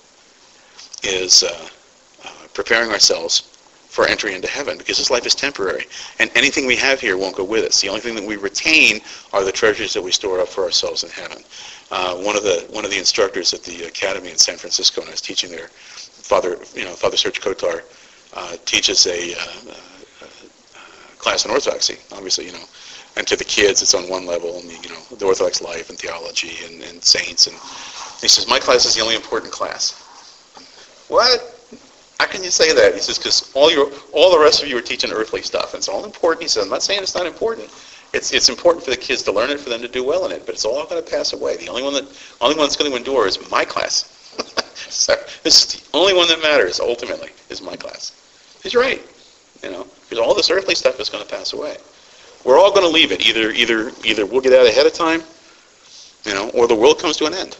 is uh, uh, preparing ourselves for entry into heaven, because this life is temporary, and anything we have here won't go with us. The only thing that we retain are the treasures that we store up for ourselves in heaven. Uh, one of the one of the instructors at the academy in San Francisco, when I was teaching there, Father, you know, Father Serge Kotar, uh, teaches a, uh, uh, class in orthodoxy. Obviously, you know, and to the kids, it's on one level, and you know, the Orthodox life and theology and, and saints. And he says, my class is the only important class. What? How can you say that? He says, because all your, all the rest of you are teaching earthly stuff, and it's all important. He says, I'm not saying it's not important. It's it's important for the kids to learn it, for them to do well in it, but it's all going to pass away. The only one that, only one that's going to endure is my class. So this is the only one that matters ultimately is my class. He's right, you know, because all this earthly stuff is going to pass away. We're all going to leave it. Either either either we'll get out ahead of time, you know, or the world comes to an end.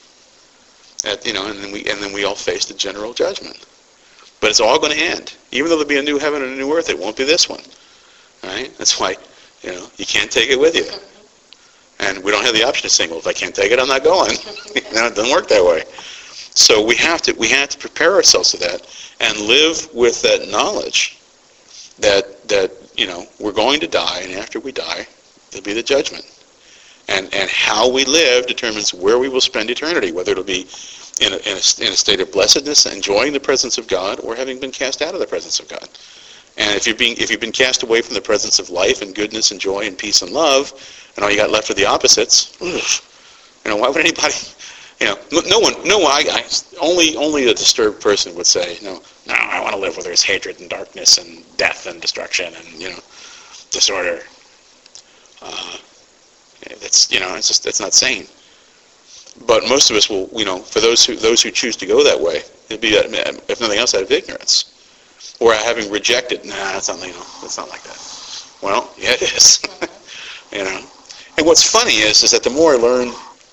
At, you know, and then we and then we all face the general judgment. But it's all going to end. Even though there'll be a new heaven and a new earth, it won't be this one. All right? That's why, you know, you can't take it with you. And we don't have the option of saying, well, if I can't take it, I'm not going. You know, it doesn't work that way. So we have to we have to prepare ourselves to that and live with that knowledge that that, you know, we're going to die, and after we die, there'll be the judgment. And and how we live determines where we will spend eternity, whether it'll be in a, in a, in a state of blessedness, enjoying the presence of God, or having been cast out of the presence of God. And if you're being if you've been cast away from the presence of life and goodness and joy and peace and love, and all you got left are the opposites, ugh, you know, why would anybody, you know, no one, no one, I, I, only only a disturbed person would say, no, no, I want to live where there's hatred and darkness and death and destruction and, you know, disorder. Uh, it's, you know, it's just, it's not sane. But most of us will, you know, for those who those who choose to go that way, it'd be, if nothing else, out of ignorance, or having rejected. Nah, that's not, you know, that's not like that. Well, yeah, it is. You know, and what's funny is, is that the more I learn,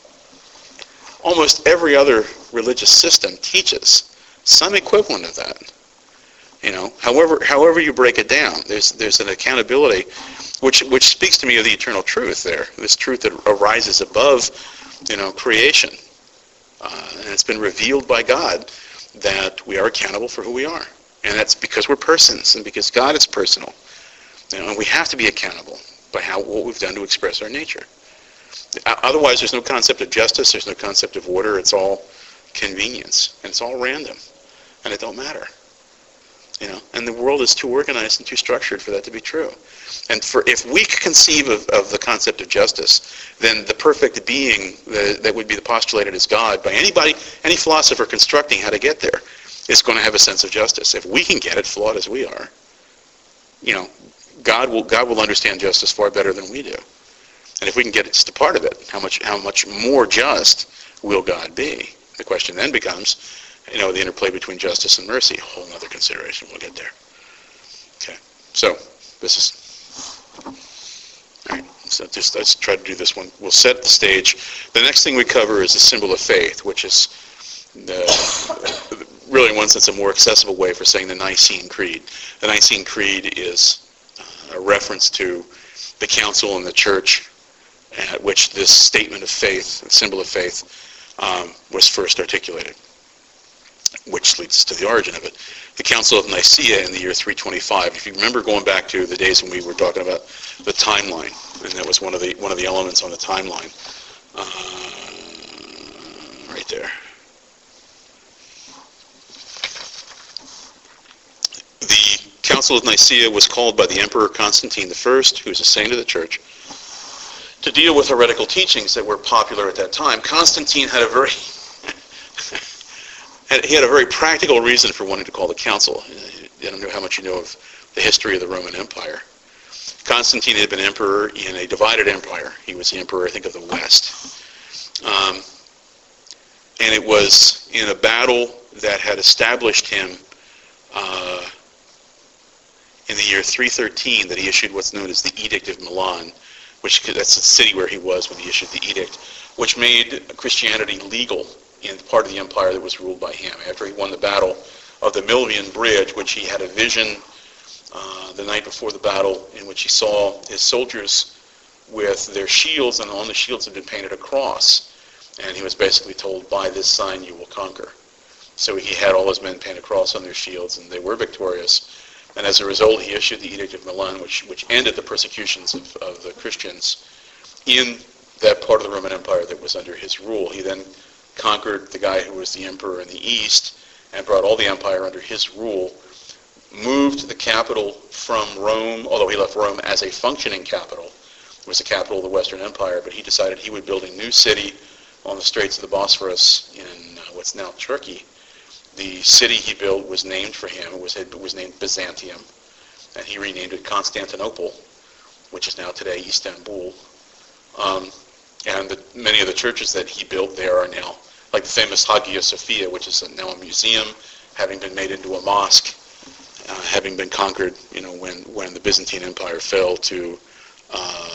almost every other religious system teaches some equivalent of that. You know, however, however you break it down, there's there's an accountability, which which speaks to me of the eternal truth there. This truth that arises above, you know, creation, uh, and it's been revealed by God. that we are accountable for who we are. And that's because we're persons and because God is personal. You know, and we have to be accountable by how what we've done to express our nature. Otherwise, there's no concept of justice. There's no concept of order. It's all convenience. And it's all random. And it don't matter. You know, and the world is too organized and too structured for that to be true. And for if we conceive of, of the concept of justice, then the perfect being that, that would be postulated as God by anybody, any philosopher constructing how to get there, is going to have a sense of justice. If we can get it, flawed as we are, you know, God will God will understand justice far better than we do. And if we can get just a part of it, how much how much more just will God be? The question then becomes, you know, the interplay between justice and mercy, a whole other consideration. We'll get there. Okay, so this is, all right, so just let's try to do this one. We'll set the stage. The next thing we cover is the symbol of faith, which is the, really in one sense a more accessible way for saying the Nicene Creed. The Nicene Creed is a reference to the council and the church at which this statement of faith, the symbol of faith, um, was first articulated, which leads to the origin of it. The Council of Nicaea in the year three twenty-five. If you remember going back to the days when we were talking about the timeline, and that was one of the one of the elements on the timeline, uh, right there. The Council of Nicaea was called by the Emperor Constantine the First, who was a saint of the Church, to deal with heretical teachings that were popular at that time. Constantine had a very he had a very practical reason for wanting to call the council. I don't know how much you know of the history of the Roman Empire. Constantine had been emperor in a divided empire. He was the emperor, I think, of the West. Um, and it was in a battle that had established him uh, in the year three thirteen that he issued what's known as the Edict of Milan, which that's the city where he was when he issued the edict, which made Christianity legal in part of the empire that was ruled by him. After he won the battle of the Milvian Bridge, which he had a vision uh, the night before the battle in which he saw his soldiers with their shields, and on the shields had been painted a cross. And he was basically told, by this sign you will conquer. So he had all his men paint a cross on their shields, and they were victorious. And as a result, he issued the Edict of Milan, which, which ended the persecutions of, of the Christians in that part of the Roman Empire that was under his rule. He then conquered the guy who was the emperor in the east and brought all the empire under his rule, moved the capital from Rome, although he left Rome as a functioning capital. It was the capital of the Western Empire, but he decided he would build a new city on the Straits of the Bosphorus in uh, what's now Turkey. The city he built was named for him. It was, it was named Byzantium, and he renamed it Constantinople, which is now today Istanbul. Um, and the, many of the churches that he built there are now, like the famous Hagia Sophia, which is now a museum, having been made into a mosque, uh, having been conquered, you know, when, when the Byzantine Empire fell to uh,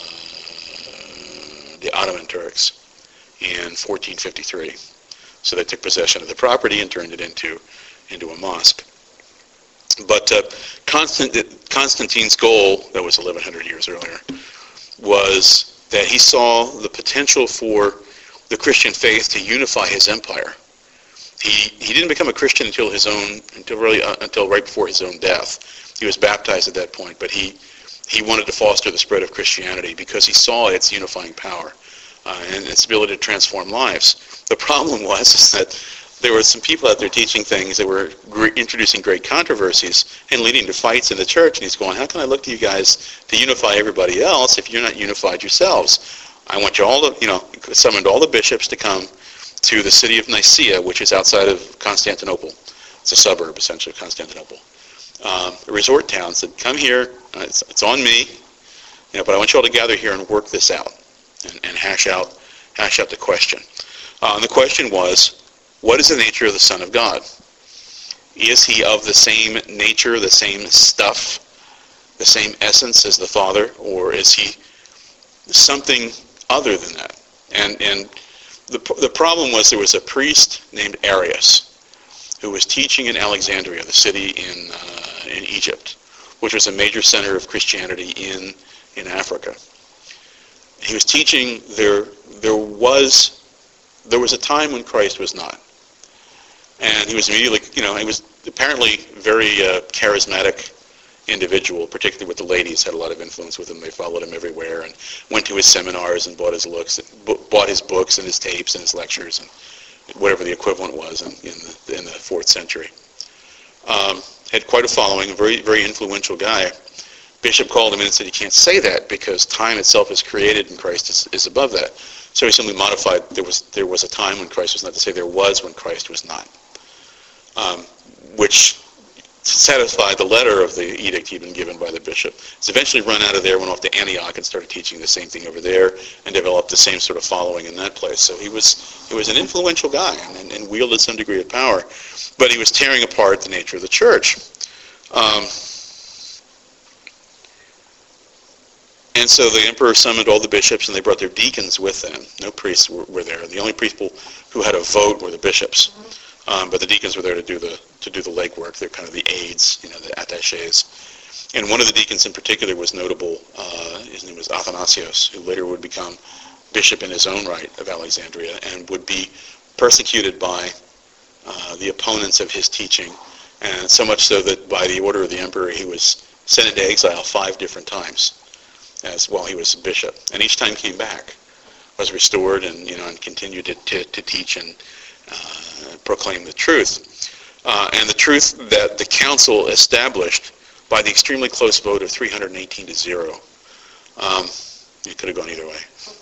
the Ottoman Turks in fourteen fifty-three. So they took possession of the property and turned it into into a mosque. But uh, Constant, Constantine's goal, that was eleven hundred years earlier, was that he saw the potential for the Christian faith to unify his empire. He he didn't become a Christian until his own until really uh, until right before his own death. He was baptized at that point, but he he wanted to foster the spread of Christianity because he saw its unifying power uh, and its ability to transform lives. The problem was is that there were some people out there teaching things that were gr- introducing great controversies and leading to fights in the church. And he's going, how can I look to you guys to unify everybody else if you're not unified yourselves? I want you all to, you know, summoned all the bishops to come to the city of Nicaea, which is outside of Constantinople. It's a suburb, essentially, of Constantinople. Um, a resort town said, come here, uh, it's, it's on me, you know, but I want you all to gather here and work this out and, and hash out hash out the question. Uh, and the question was, what is the nature of the Son of God? Is he of the same nature, the same stuff, the same essence as the Father, or is he something other than that? And and the the problem was there was a priest named Arius who was teaching in Alexandria, the city in uh, in Egypt, which was a major center of Christianity in in Africa. He was teaching there there was there was a time when Christ was not. And he was immediately, you know, he was apparently very uh, charismatic individual, particularly with the ladies, had a lot of influence with him. They followed him everywhere and went to his seminars and bought his looks, bought his books and his tapes and his lectures and whatever the equivalent was in, in, the, in the fourth century. Um, had quite a following, a very, very influential guy. Bishop called him in and said, you can't say that because time itself is created and Christ is, is above that. So he simply modified, there was there was a time when Christ was not, to say there was when Christ was not. Um, which satisfied the letter of the edict he'd been given by the bishop. He's eventually run out of there, went off to Antioch and started teaching the same thing over there and developed the same sort of following in that place. So he was he was an influential guy and, and wielded some degree of power, but he was tearing apart the nature of the church. Um, and so the emperor summoned all the bishops and they brought their deacons with them. No priests were, were there. The only people who had a vote were the bishops. Um, but the deacons were there to do the to do the legwork. They're kind of the aides, you know, the attachés. And one of the deacons in particular was notable. Uh, his name was Athanasios, who later would become bishop in his own right of Alexandria and would be persecuted by uh, the opponents of his teaching, and so much so that by the order of the emperor he was sent into exile five different times as while he was a bishop, and each time came back, was restored, and you know, and continued to, to, to teach and Uh, proclaim the truth. Uh, and the truth that the council established by the extremely close vote of three hundred eighteen to zero. Um, it could have gone either way.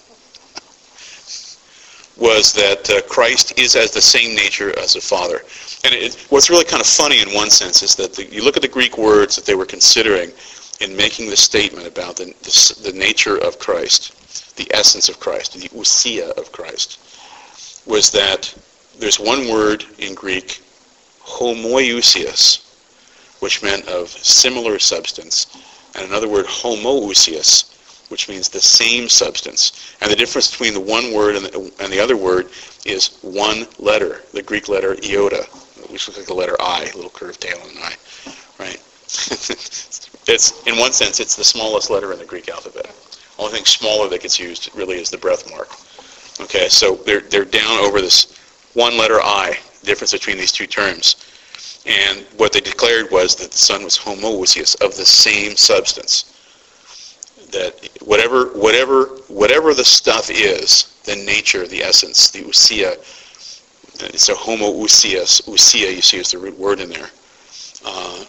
Was that uh, Christ is as the same nature as the Father. And it, what's really kind of funny in one sense is that the, you look at the Greek words that they were considering in making the statement about the, the, the nature of Christ, the essence of Christ, the ousia of Christ, was that there's one word in Greek, homoousios, which meant of similar substance, and another word, homoousios, which means the same substance. And the difference between the one word and the, and the other word is one letter, the Greek letter iota, which looks like the letter I, a little curved tail and an I, right? It's, in one sense, it's the smallest letter in the Greek alphabet. Only thing smaller that gets used really is the breath mark. Okay, so they're they're down over this one letter I, difference between these two terms. And what they declared was that the Son was homoousios, of the same substance. That whatever whatever whatever the stuff is, the nature, the essence, the ousia, so homoousios, ousia, you see is the root word in there. Uh,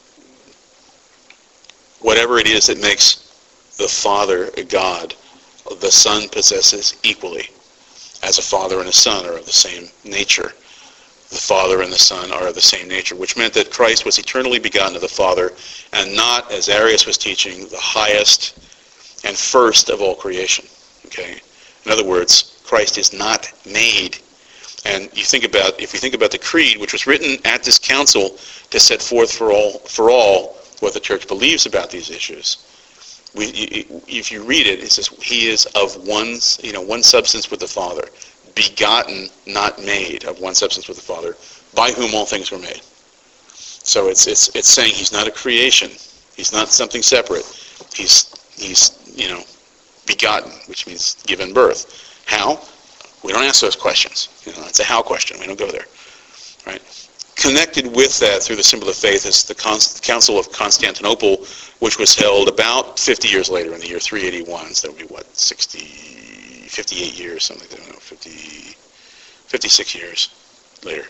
whatever it is that makes the Father a God, the Son possesses equally. As a father and a son are of the same nature. The Father and the Son are of the same nature, which meant that Christ was eternally begotten of the Father and not, as Arius was teaching, the highest and first of all creation. Okay? In other words, Christ is not made. And you think about, if you think about the Creed, which was written at this council to set forth for all, for all what the church believes about these issues, We, if you read it, it says he is of one, you know, one substance with the Father, begotten, not made, of one substance with the Father, by whom all things were made. So it's it's it's saying he's not a creation, he's not something separate. He's he's you know begotten, which means given birth. How? We don't ask those questions. You know, it's a how question. We don't go there, right? Connected with that through the symbol of faith is the Council of Constantinople, which was held about fifty years later in the year three eighty-one. So that would be, what, sixty, fifty-eight years, something like that. I don't know, fifty, fifty-six years later.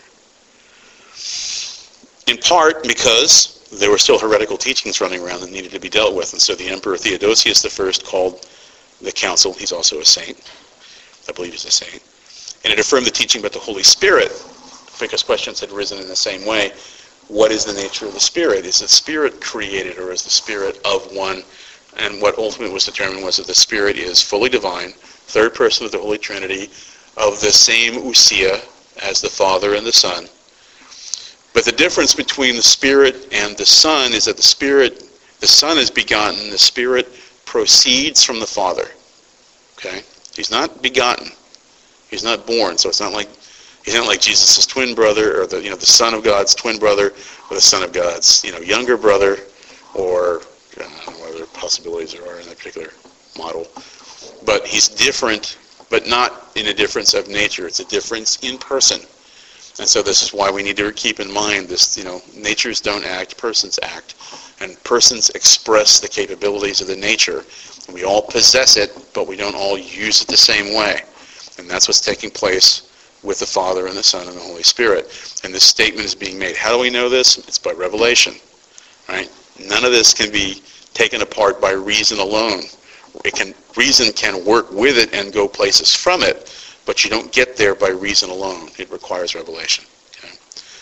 In part because there were still heretical teachings running around that needed to be dealt with. And so the Emperor Theodosius the First called the council, he's also a saint, I believe he's a saint, and it affirmed the teaching about the Holy Spirit, because questions had risen in the same way. What is the nature of the Spirit? Is the Spirit created, or is the Spirit of one? And what ultimately was determined was that the Spirit is fully divine, third person of the Holy Trinity, of the same ousia as the Father and the Son. But the difference between the Spirit and the Son is that the Spirit, the Son is begotten, the Spirit proceeds from the Father. Okay? He's not begotten. He's not born, so it's not like he's not like Jesus' twin brother, or the you know the Son of God's twin brother, or the Son of God's you know younger brother, or I don't know what other possibilities there are in that particular model. But he's different, but not in a difference of nature. It's a difference in person. And so this is why we need to keep in mind this, you know, natures don't act, persons act. And persons express the capabilities of the nature. And we all possess it, but we don't all use it the same way. And that's what's taking place with the Father and the Son and the Holy Spirit. And this statement is being made. How do we know this? It's by revelation. Right? None of this can be taken apart by reason alone. It can reason can work with it and go places from it, but you don't get there by reason alone. It requires revelation. Okay?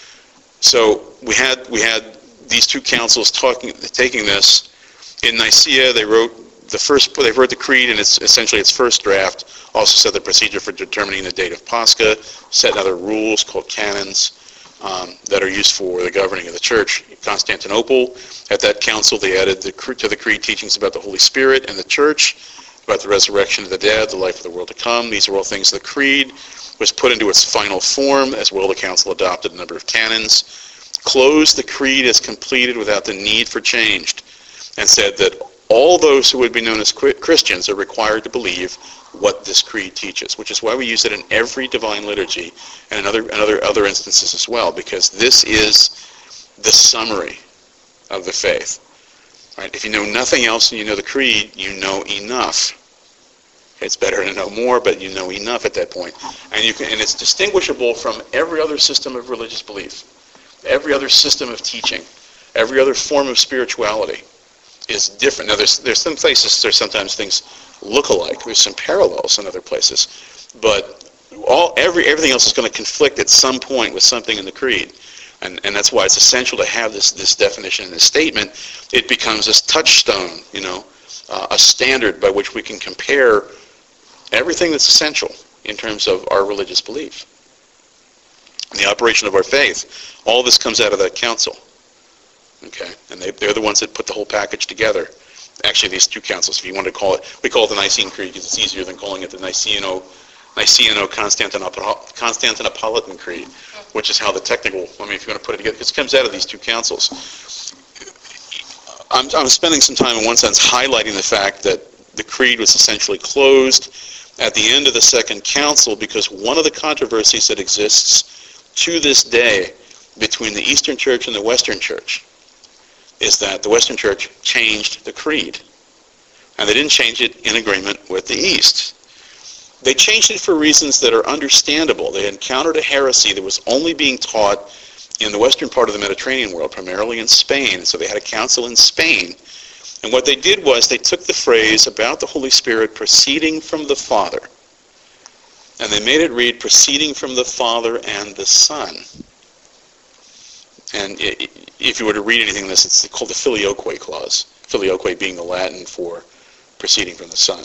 So we had we had these two councils talking, taking this. In Nicaea, they wrote the first. They wrote the creed, and it's essentially its first draft. Also set the procedure for determining the date of Pascha, set other rules called canons um, that are used for the governing of the church. In Constantinople, at that council, they added the, to the creed teachings about the Holy Spirit and the church, about the resurrection of the dead, the life of the world to come. These are all things the creed was put into its final form. As well, the council adopted a number of canons, closed the creed as completed without the need for change, and said that all those who would be known as Christians are required to believe what this creed teaches, which is why we use it in every divine liturgy and in other, in other, other instances as well, because this is the summary of the faith. Right? If you know nothing else and you know the creed, you know enough. It's better to know more, but you know enough at that point. And, you can, and it's distinguishable from every other system of religious belief, every other system of teaching, every other form of spirituality is different. Now, there's there's some places there's sometimes things look alike. There's some parallels in other places, but all every everything else is going to conflict at some point with something in the creed, and and that's why it's essential to have this this definition in this statement. It becomes this touchstone, you know, uh, a standard by which we can compare everything that's essential in terms of our religious belief, and the operation of our faith. All this comes out of that council. Okay, and they, they're the ones that put the whole package together. Actually, these two councils, if you want to call it, we call it the Nicene Creed because it's easier than calling it the Niceno, Niceno-Constantinopol- Constantinopolitan Creed, which is how the technical, I mean, if you want to put it together, because it comes out of these two councils. I'm, I'm spending some time, in one sense, highlighting the fact that the Creed was essentially closed at the end of the Second Council because one of the controversies that exists to this day between the Eastern Church and the Western Church is that the Western Church changed the creed. And they didn't change it in agreement with the East. They changed it for reasons that are understandable. They encountered a heresy that was only being taught in the western part of the Mediterranean world, primarily in Spain. So they had a council in Spain. And what they did was they took the phrase about the Holy Spirit proceeding from the Father, and they made it read proceeding from the Father and the Son. And if you were to read anything in this, it's called the filioque clause. Filioque being the Latin for proceeding from the Son.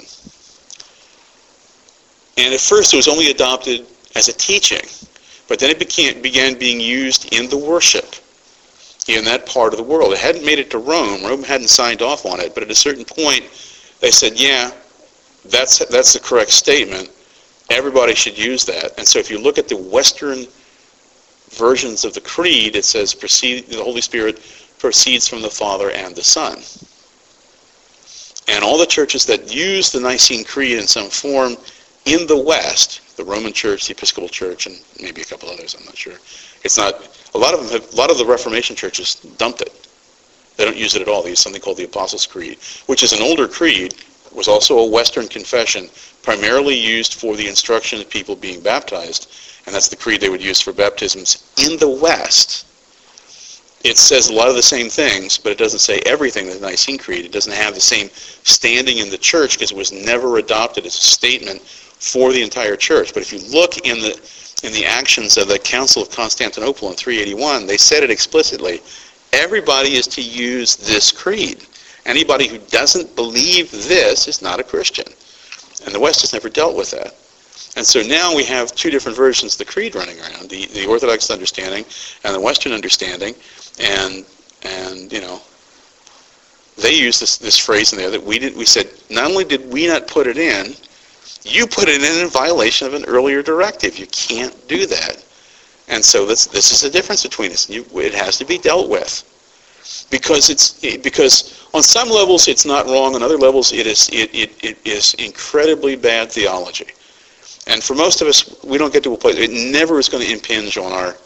And at first it was only adopted as a teaching, but then it became, began being used in the worship in that part of the world. It hadn't made it to Rome. Rome hadn't signed off on it, but at a certain point they said, yeah, that's, that's the correct statement. Everybody should use that. And so if you look at the Western versions of the Creed, it says proceed, the Holy Spirit proceeds from the Father and the Son. And all the churches that use the Nicene Creed in some form in the West, the Roman Church, the Episcopal Church, and maybe a couple others, I'm not sure. It's not, a lot of them have, a lot of the Reformation churches dumped it. They don't use it at all. They use something called the Apostles' Creed, which is an older creed, was also a Western confession, primarily used for the instruction of people being baptized. And that's the creed they would use for baptisms in the West. It says a lot of the same things, but it doesn't say everything in the Nicene Creed. It doesn't have the same standing in the church because it was never adopted as a statement for the entire church. But if you look in the in the actions of the Council of Constantinople in three eighty-one, they said it explicitly. Everybody is to use this creed. Anybody who doesn't believe this is not a Christian. And the West has never dealt with that. And so now we have two different versions of the creed running around, the, the Orthodox understanding and the Western understanding. And, and you know, they use this, this phrase in there that we did. We said, not only did we not put it in, you put it in in violation of an earlier directive. You can't do that. And so this, this is the difference between us. You, it has to be dealt with. Because it's because on some levels it's not wrong, on other levels it is it, it, it is incredibly bad theology. And for most of us, we don't get to a place, it never is going to impinge on our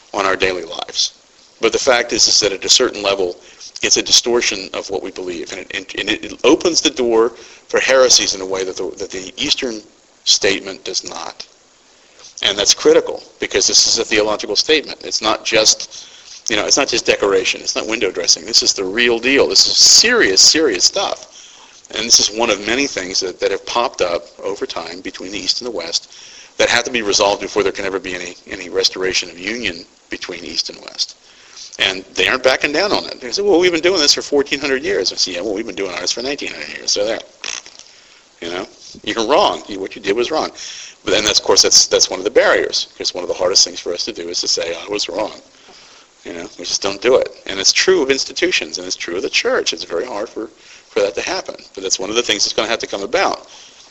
on our daily lives. But the fact is, is that at a certain level, it's a distortion of what we believe, and it, and it opens the door for heresies in a way that the, that the Eastern statement does not. And that's critical, because this is a theological statement. It's not just, you know, it's not just decoration. It's not window dressing. This is the real deal. This is serious, serious stuff. And this is one of many things that, that have popped up over time between the East and the West that have to be resolved before there can ever be any, any restoration of union between East and West. And they aren't backing down on it. They say, well, we've been doing this for fourteen hundred years. I say, yeah, well, we've been doing ours for nineteen hundred years. So there, you know, you're wrong. You, what you did was wrong. But then, that's, of course, that's that's one of the barriers. Because one of the hardest things for us to do is to say, I was wrong. You know, we just don't do it. And it's true of institutions, and it's true of the church. It's very hard for, for that to happen. But that's one of the things that's going to have to come about.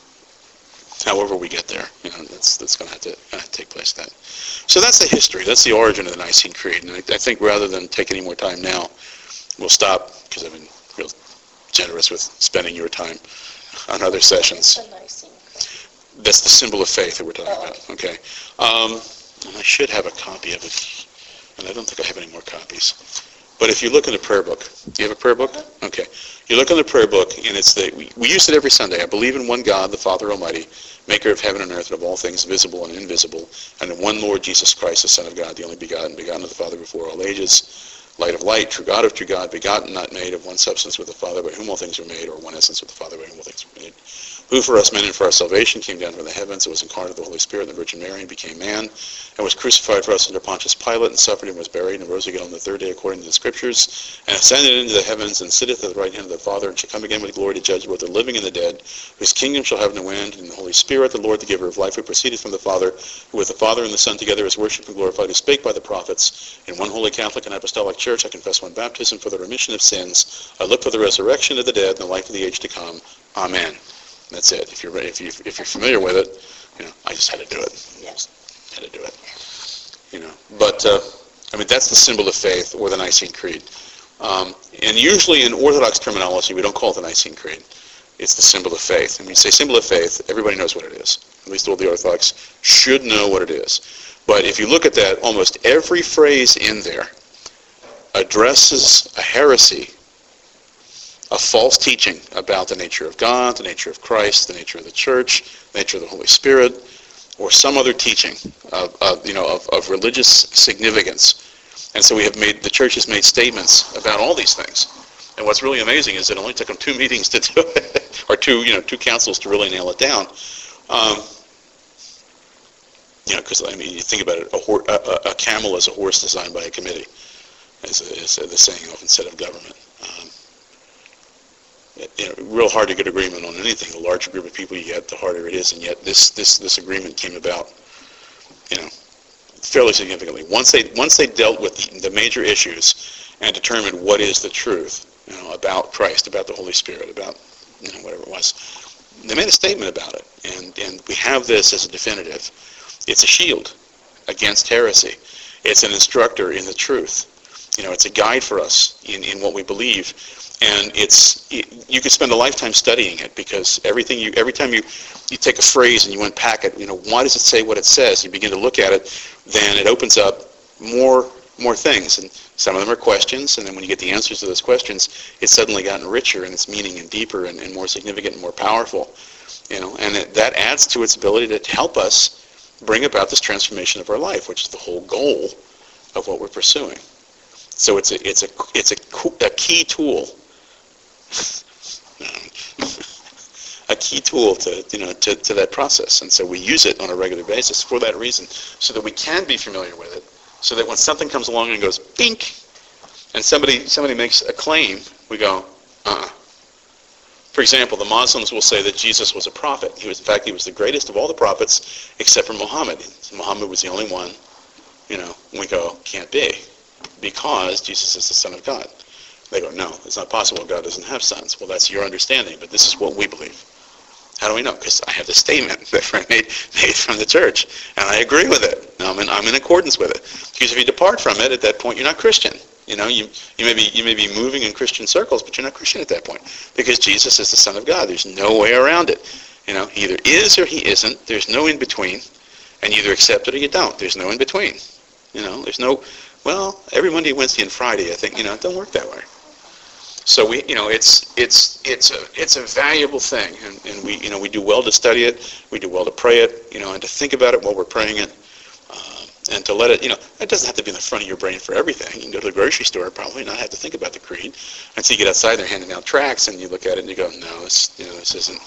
However we get there, you know, that's that's going to have to uh, take place then. So that's the history. That's the origin of the Nicene Creed. And I, I think rather than take any more time now, we'll stop, because I've been real generous with spending your time on other sessions. The Nicene Creed. That's the symbol of faith that we're talking oh. about. Okay. Um, and I should have a copy of it, and I don't think I have any more copies. But if you look in the prayer book, do you have a prayer book? Uh-huh. Okay. You look in the prayer book, and it's the, we, we use it every Sunday. I believe in one God, the Father Almighty, maker of heaven and earth and of all things visible and invisible, and in one Lord Jesus Christ, the Son of God, the only begotten, begotten of the Father before all ages, light of light, true God of true God, begotten, not made, of one substance with the Father, by whom all things were made, or one essence with the Father, by whom all things were made, who for us men and for our salvation came down from the heavens, and was incarnate of the Holy Spirit and the Virgin Mary, and became man, and was crucified for us under Pontius Pilate, and suffered and was buried, and rose again on the third day according to the Scriptures, and ascended into the heavens, and sitteth at the right hand of the Father, and shall come again with glory to judge both the living and the dead, whose kingdom shall have no end, and the Holy Spirit, the Lord, the giver of life, who proceeded from the Father, who with the Father and the Son together is worshipped and glorified, who spake by the prophets, in one holy Catholic and Apostolic Church, I confess one baptism for the remission of sins, I look for the resurrection of the dead and the life of the age to come. Amen. That's it. If you're if you if you're familiar with it, you know, I just had to do it. Yes. Had to do it. You know, but uh, I mean, that's the symbol of faith, or the Nicene Creed. Um, and usually in Orthodox terminology, we don't call it the Nicene Creed. It's the symbol of faith. And when you say symbol of faith, everybody knows what it is. At least all the Orthodox should know what it is. But if you look at that, almost every phrase in there addresses a heresy, a false teaching about the nature of God, the nature of Christ, the nature of the church, the nature of the Holy Spirit, or some other teaching of, of you know of, of religious significance. And so we have made the church has made statements about all these things. And what's really amazing is it only took them two meetings to do it, or two you know two councils to really nail it down. Um, you know, because I mean, you think about it, a, hor- a, a camel is a horse designed by a committee, as, a, as a, the saying often said of government. Um, You know, real hard to get agreement on anything. The larger group of people you get, the harder it is. And yet, this this this agreement came about, you know, fairly significantly. Once they once they dealt with the, the major issues and determined what is the truth, you know, about Christ, about the Holy Spirit, about you know whatever it was, they made a statement about it. And and we have this as a definitive. It's a shield against heresy. It's an instructor in the truth. You know, it's a guide for us in, in what we believe. And it's it, you could spend a lifetime studying it, because everything you every time you, you take a phrase and you unpack it, you know, why does it say what it says? You begin to look at it, then it opens up more more things, and some of them are questions, and then when you get the answers to those questions, it's suddenly gotten richer in its meaning and deeper and, and more significant and more powerful, you know, and it, that adds to its ability to help us bring about this transformation of our life, which is the whole goal of what we're pursuing. So it's a it's a it's a, a key tool. a key tool to you know to, to that process, and so we use it on a regular basis for that reason, so that we can be familiar with it, so that when something comes along and goes bink, and somebody somebody makes a claim, we go, uh-uh. For example, the Muslims will say that Jesus was a prophet. He was, in fact, he was the greatest of all the prophets, except for Muhammad. Muhammad was the only one. You know, we go, can't be, because Jesus is the Son of God. They go, no, it's not possible. God doesn't have sons. Well, that's your understanding, but this is what we believe. How do we know? Because I have the statement that I made, made from the church, and I agree with it. I'm in, I'm in accordance with it. Because if you depart from it, at that point, you're not Christian. You know, you you may be you may be moving in Christian circles, but you're not Christian at that point, because Jesus is the Son of God. There's no way around it. You know, he either is or he isn't. There's no in between, and you either accept it or you don't. There's no in between. You know, there's no, well, every Monday, Wednesday, and Friday, I think, you know, it doesn't work that way. So we, you know, it's it's it's a it's a valuable thing, and, and we, you know, we do well to study it, we do well to pray it, you know, and to think about it while we're praying it, uh, and to let it, you know, it doesn't have to be in the front of your brain for everything. You can go to the grocery store, probably not have to think about the creed, until you get outside, they're handing out tracts, and you look at it and you go, no, this, you know, this isn't.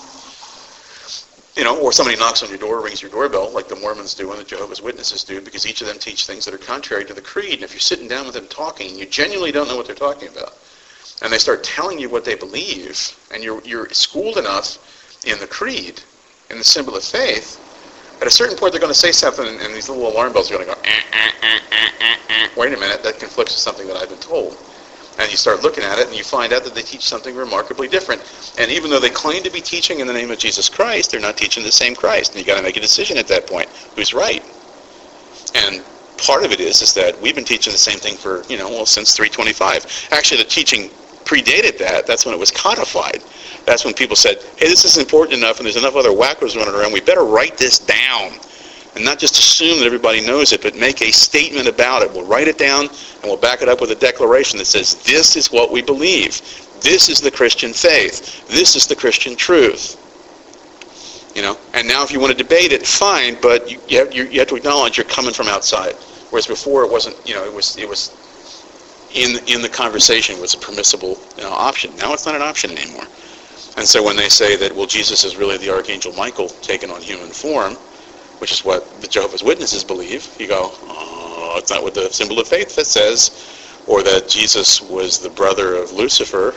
You know, or somebody knocks on your door, rings your doorbell, like the Mormons do and the Jehovah's Witnesses do, because each of them teach things that are contrary to the creed. And if you're sitting down with them talking, and you genuinely don't know what they're talking about, and they start telling you what they believe, and you're you're schooled enough in the creed, in the symbol of faith, at a certain point they're going to say something, and, and these little alarm bells are going to go, eh, eh, eh, eh, eh, eh. Wait a minute, that conflicts with something that I've been told. And you start looking at it, and you find out that they teach something remarkably different. And even though they claim to be teaching in the name of Jesus Christ, they're not teaching the same Christ. And you've got to make a decision at that point. Who's right? And part of it is, is that we've been teaching the same thing for, you know, well, since three twenty-five. Actually, the teaching predated that. That's when it was codified. That's when people said, hey, this is important enough, and there's enough other wackos running around. We better write this down. And not just assume that everybody knows it, but make a statement about it. We'll write it down, and we'll back it up with a declaration that says, this is what we believe. This is the Christian faith. This is the Christian truth. You know, and now if you want to debate it, fine, but you, you, have, you, you have to acknowledge you're coming from outside. Whereas before it wasn't, you know, it was it was in in the conversation was a permissible, you know, option. Now it's not an option anymore. And so when they say that, well, Jesus is really the Archangel Michael taken on human form, which is what the Jehovah's Witnesses believe, you go, oh, it's not what the symbol of faith that says, or that Jesus was the brother of Lucifer,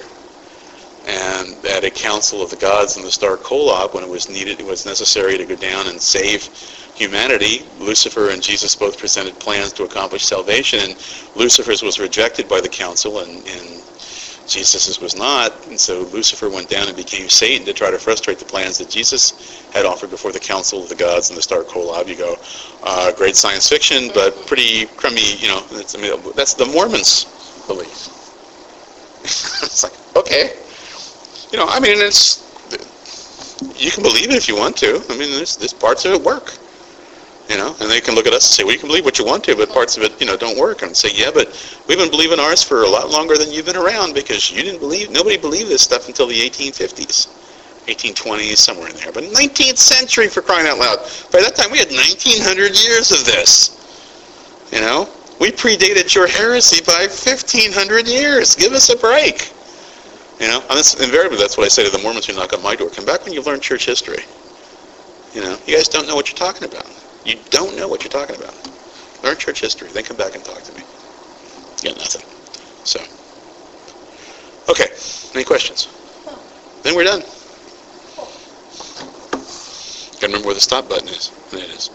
and at a council of the gods in the star Kolob, when it was needed, it was necessary to go down and save humanity, Lucifer and Jesus both presented plans to accomplish salvation, and Lucifer's was rejected by the council, and, and Jesus's was not, and so Lucifer went down and became Satan to try to frustrate the plans that Jesus had offered before the council of the gods in the star Kolob. You go, uh, great science fiction, but pretty crummy, you know, that's, I mean, that's the Mormons' belief. It's like, okay. You know, I mean, it's, you can believe it if you want to. I mean, there's, there's parts of it work. You know, and they can look at us and say, well, you can believe what you want to, but parts of it, you know, don't work. And say, yeah, but we've been believing ours for a lot longer than you've been around, because you didn't believe, nobody believed this stuff until the eighteen fifties, eighteen twenties, somewhere in there. But nineteenth century, for crying out loud. By that time, we had nineteen hundred years of this. You know, we predated your heresy by fifteen hundred years. Give us a break. You know, and that's, invariably, that's what I say to the Mormons who knock on my door. Come back when you've learned church history. You know, you guys don't know what you're talking about. You don't know what you're talking about. Learn church history. Then come back and talk to me. You got nothing. So, okay. Any questions? No. Then we're done. Got to remember where the stop button is. And it is.